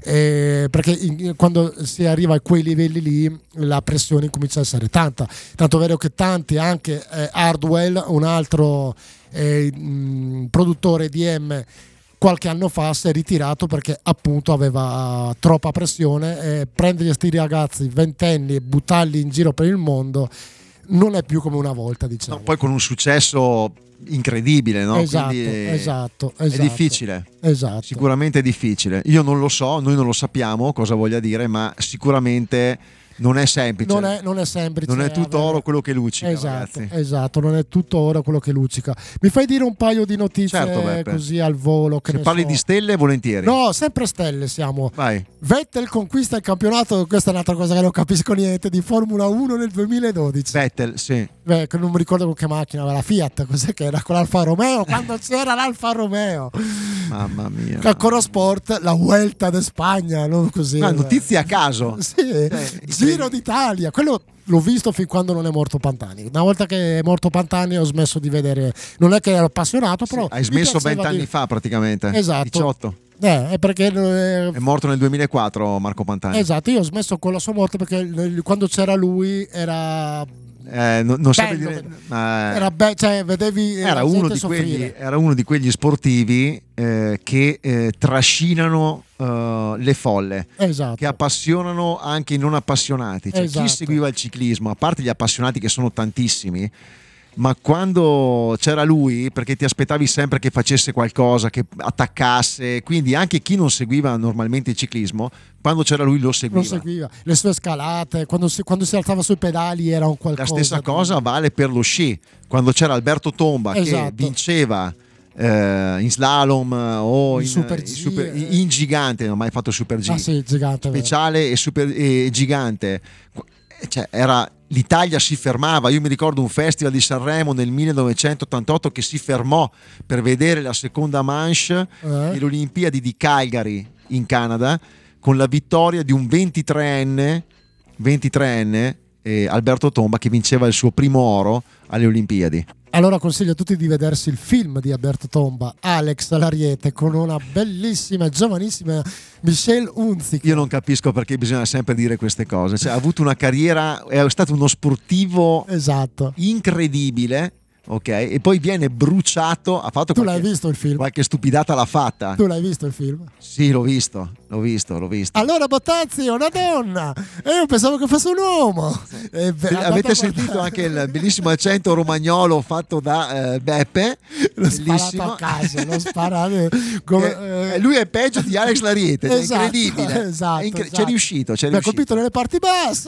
eh, perché in, quando si arriva a quei livelli lì la pressione comincia a essere tanta, tanto vero che tanti, anche eh, Hardwell, un altro eh, mh, produttore D M, qualche anno fa si è ritirato perché appunto aveva troppa pressione, e prendere questi ragazzi ventenni e buttarli in giro per il mondo non è più come una volta, diciamo. No, poi con un successo incredibile, no? Esatto, Quindi è, esatto, è esatto. difficile. Esatto. Sicuramente è difficile. Io non lo so, noi non lo sappiamo cosa voglia dire, ma sicuramente non è semplice. Non è, non è semplice. Non è tutto avere- oro quello che luccica, Esatto, ragazzi. esatto, non è tutto oro quello che luccica. Mi fai dire un paio di notizie Certo, Beppe. così al volo? Che Se ne parli so. di stelle, volentieri. No, sempre stelle siamo. Vai. Vettel conquista il campionato, questa è un'altra cosa che non capisco niente, di Formula uno nel duemiladodici. Vettel, sì. Beh, che non mi ricordo con che macchina aveva, la Fiat, cos'è che era, con l'Alfa Romeo, quando c'era l'Alfa Romeo. Mamma mia. Ancora sport, la Vuelta de Spagna, non così. Ah, notizie a caso. Sì, Giro d'Italia, quello l'ho visto fin quando non è morto Pantani. Una volta che è morto Pantani ho smesso di vedere, non è che ero appassionato, però Hai mi smesso piaceva vent'anni di- fa praticamente. Esatto. diciotto. Eh, è perché eh, È morto nel duemilaquattro Marco Pantani. esatto, io ho smesso con la sua morte perché nel- quando c'era lui era Eh, no- non sape bello, dire- ma- era be- cioè vedevi era, la uno gente di soffrire. quegli, era uno di quegli sportivi eh, che eh, trascinano eh, le folle, Esatto. che appassionano anche i non appassionati. Cioè, Esatto. chi seguiva il ciclismo, a parte gli appassionati che sono tantissimi, ma quando c'era lui, perché ti aspettavi sempre che facesse qualcosa, che attaccasse, quindi anche chi non seguiva normalmente il ciclismo, quando c'era lui lo seguiva. Lo seguiva, le sue scalate, quando si, quando si alzava sui pedali era un qualcosa. La stessa di- cosa vale per lo sci, quando c'era Alberto Tomba Esatto. che vinceva eh, in slalom o In in, super in G, super- eh. in gigante, non ho mai fatto super G, Ah sì, gigante. vero. speciale e, super, e gigante. Cioè, era, l'Italia si fermava. Io mi ricordo un festival di Sanremo nel millenovecentottantotto che si fermò per vedere la seconda manche Eh? delle Olimpiadi di Calgary in Canada, con la vittoria di un ventitreenne ventitreenne eh, Alberto Tomba, che vinceva il suo primo oro alle Olimpiadi. Allora consiglio a tutti di vedersi il film di Alberto Tomba, Alex l'Ariete, con una bellissima, giovanissima Michelle Hunziker. Io non capisco perché bisogna sempre dire queste cose. Cioè, ha avuto una carriera, è stato uno sportivo Esatto. incredibile, ok? E poi viene bruciato. Ha fatto Tu qualche, l'hai visto il film? qualche stupidata l'ha fatta. Tu l'hai visto il film? Sì, l'ho visto, l'ho visto, l'ho visto. Allora Bottazzi è una donna e io pensavo che fosse un uomo. E beh, andate Avete a sentito guardare. anche il bellissimo accento romagnolo fatto da eh, Beppe? L'ho sparato Bellissimo. a caso, l'ho sparato come, Eh, eh, lui è peggio di Alex Lariete, cioè, esatto, incredibile. esatto, È incre- esatto. C'è riuscito, c'è Mi ha riuscito. colpito nelle parti basse.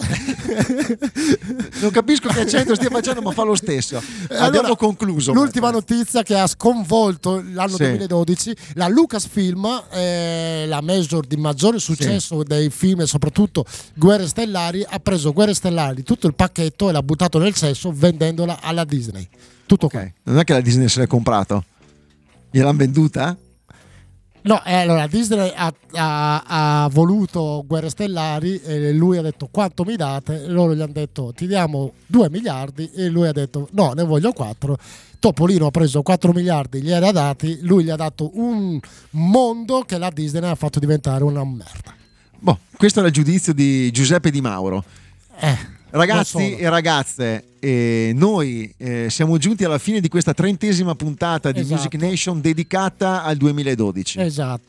Non capisco che accento stia facendo, ma fa lo stesso. Abbiamo Allora, concluso. L'ultima Beppe. notizia che ha sconvolto l'anno Sì. duemiladodici, la Lucasfilm, eh, la major di maggiore successo dei film e soprattutto Guerre Stellari, ha preso Guerre Stellari, tutto il pacchetto, e l'ha buttato nel cesso vendendola alla Disney. Tutto qua. Ok, non è che la Disney se l'è comprato? Gliel'hanno venduta? No, eh, allora Disney ha, ha- ha voluto Guerre Stellari e lui ha detto quanto mi date, e loro gli hanno detto ti diamo due miliardi e lui ha detto no, ne voglio quattro. Topolino ha preso quattro miliardi, gli era dati, lui gli ha dato un mondo che la Disney ha fatto diventare una merda. Boh, questo era il giudizio di Giuseppe Di Mauro. Eh, Ragazzi non solo. e ragazze, eh, noi eh, siamo giunti alla fine di questa trentesima puntata di Esatto. Music Nation dedicata al duemiladodici. Esatto.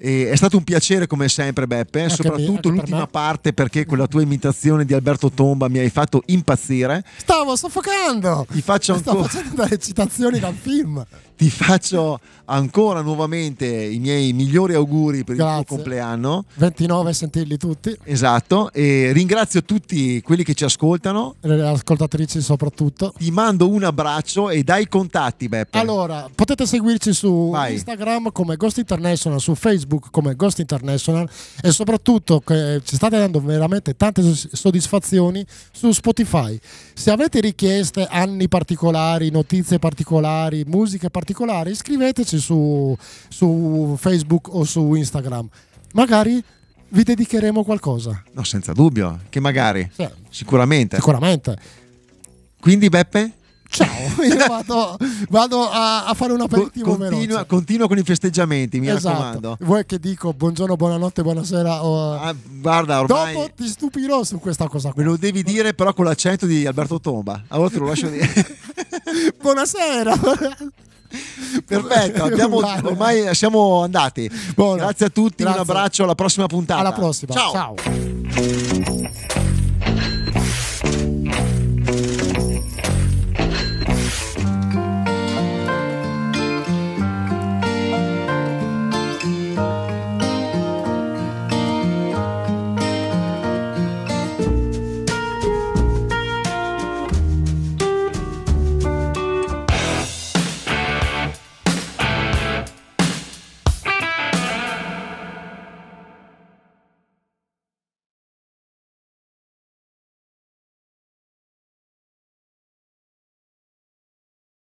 E è stato un piacere come sempre, Beppe, Anche soprattutto me- anche per l'ultima me. parte, perché con la tua imitazione di Alberto Tomba mi hai fatto impazzire. Stavo soffocando. Ti faccio Sto ancora, facendo delle citazioni dal film. ti faccio ancora nuovamente i miei migliori auguri per il Grazie. tuo compleanno. ventinove, sentirli tutti, Esatto, e ringrazio tutti quelli che ci ascoltano. le ascoltatrici soprattutto. Ti mando un abbraccio e dai contatti, Beppe. Allora, potete seguirci su Vai. Instagram come Ghost International, su Facebook come Ghost International e soprattutto che ci state dando veramente tante soddisf- soddisfazioni su Spotify. Se avete richieste, anni particolari, notizie particolari, musiche particolari, iscriveteci su, su Facebook o su Instagram. Magari vi dedicheremo qualcosa. No, senza dubbio, che magari, Sì, sicuramente. sicuramente. Quindi, Beppe, Ciao, io vado, vado a, a fare un co- aperitivo continua, veloce. continua con i festeggiamenti, mi Esatto. raccomando. Vuoi che dico buongiorno, buonanotte, buonasera? O... Ah, guarda, ormai Dopo ti stupirò su questa cosa qua. me lo devi dire però con l'accento di Alberto Tomba. Allora te lo lascio dire. Buonasera. Perfetto, abbiamo, Uguale. ormai siamo andati. Buona. Grazie a tutti, Grazie. un abbraccio, alla prossima puntata. Alla prossima. Ciao. Ciao.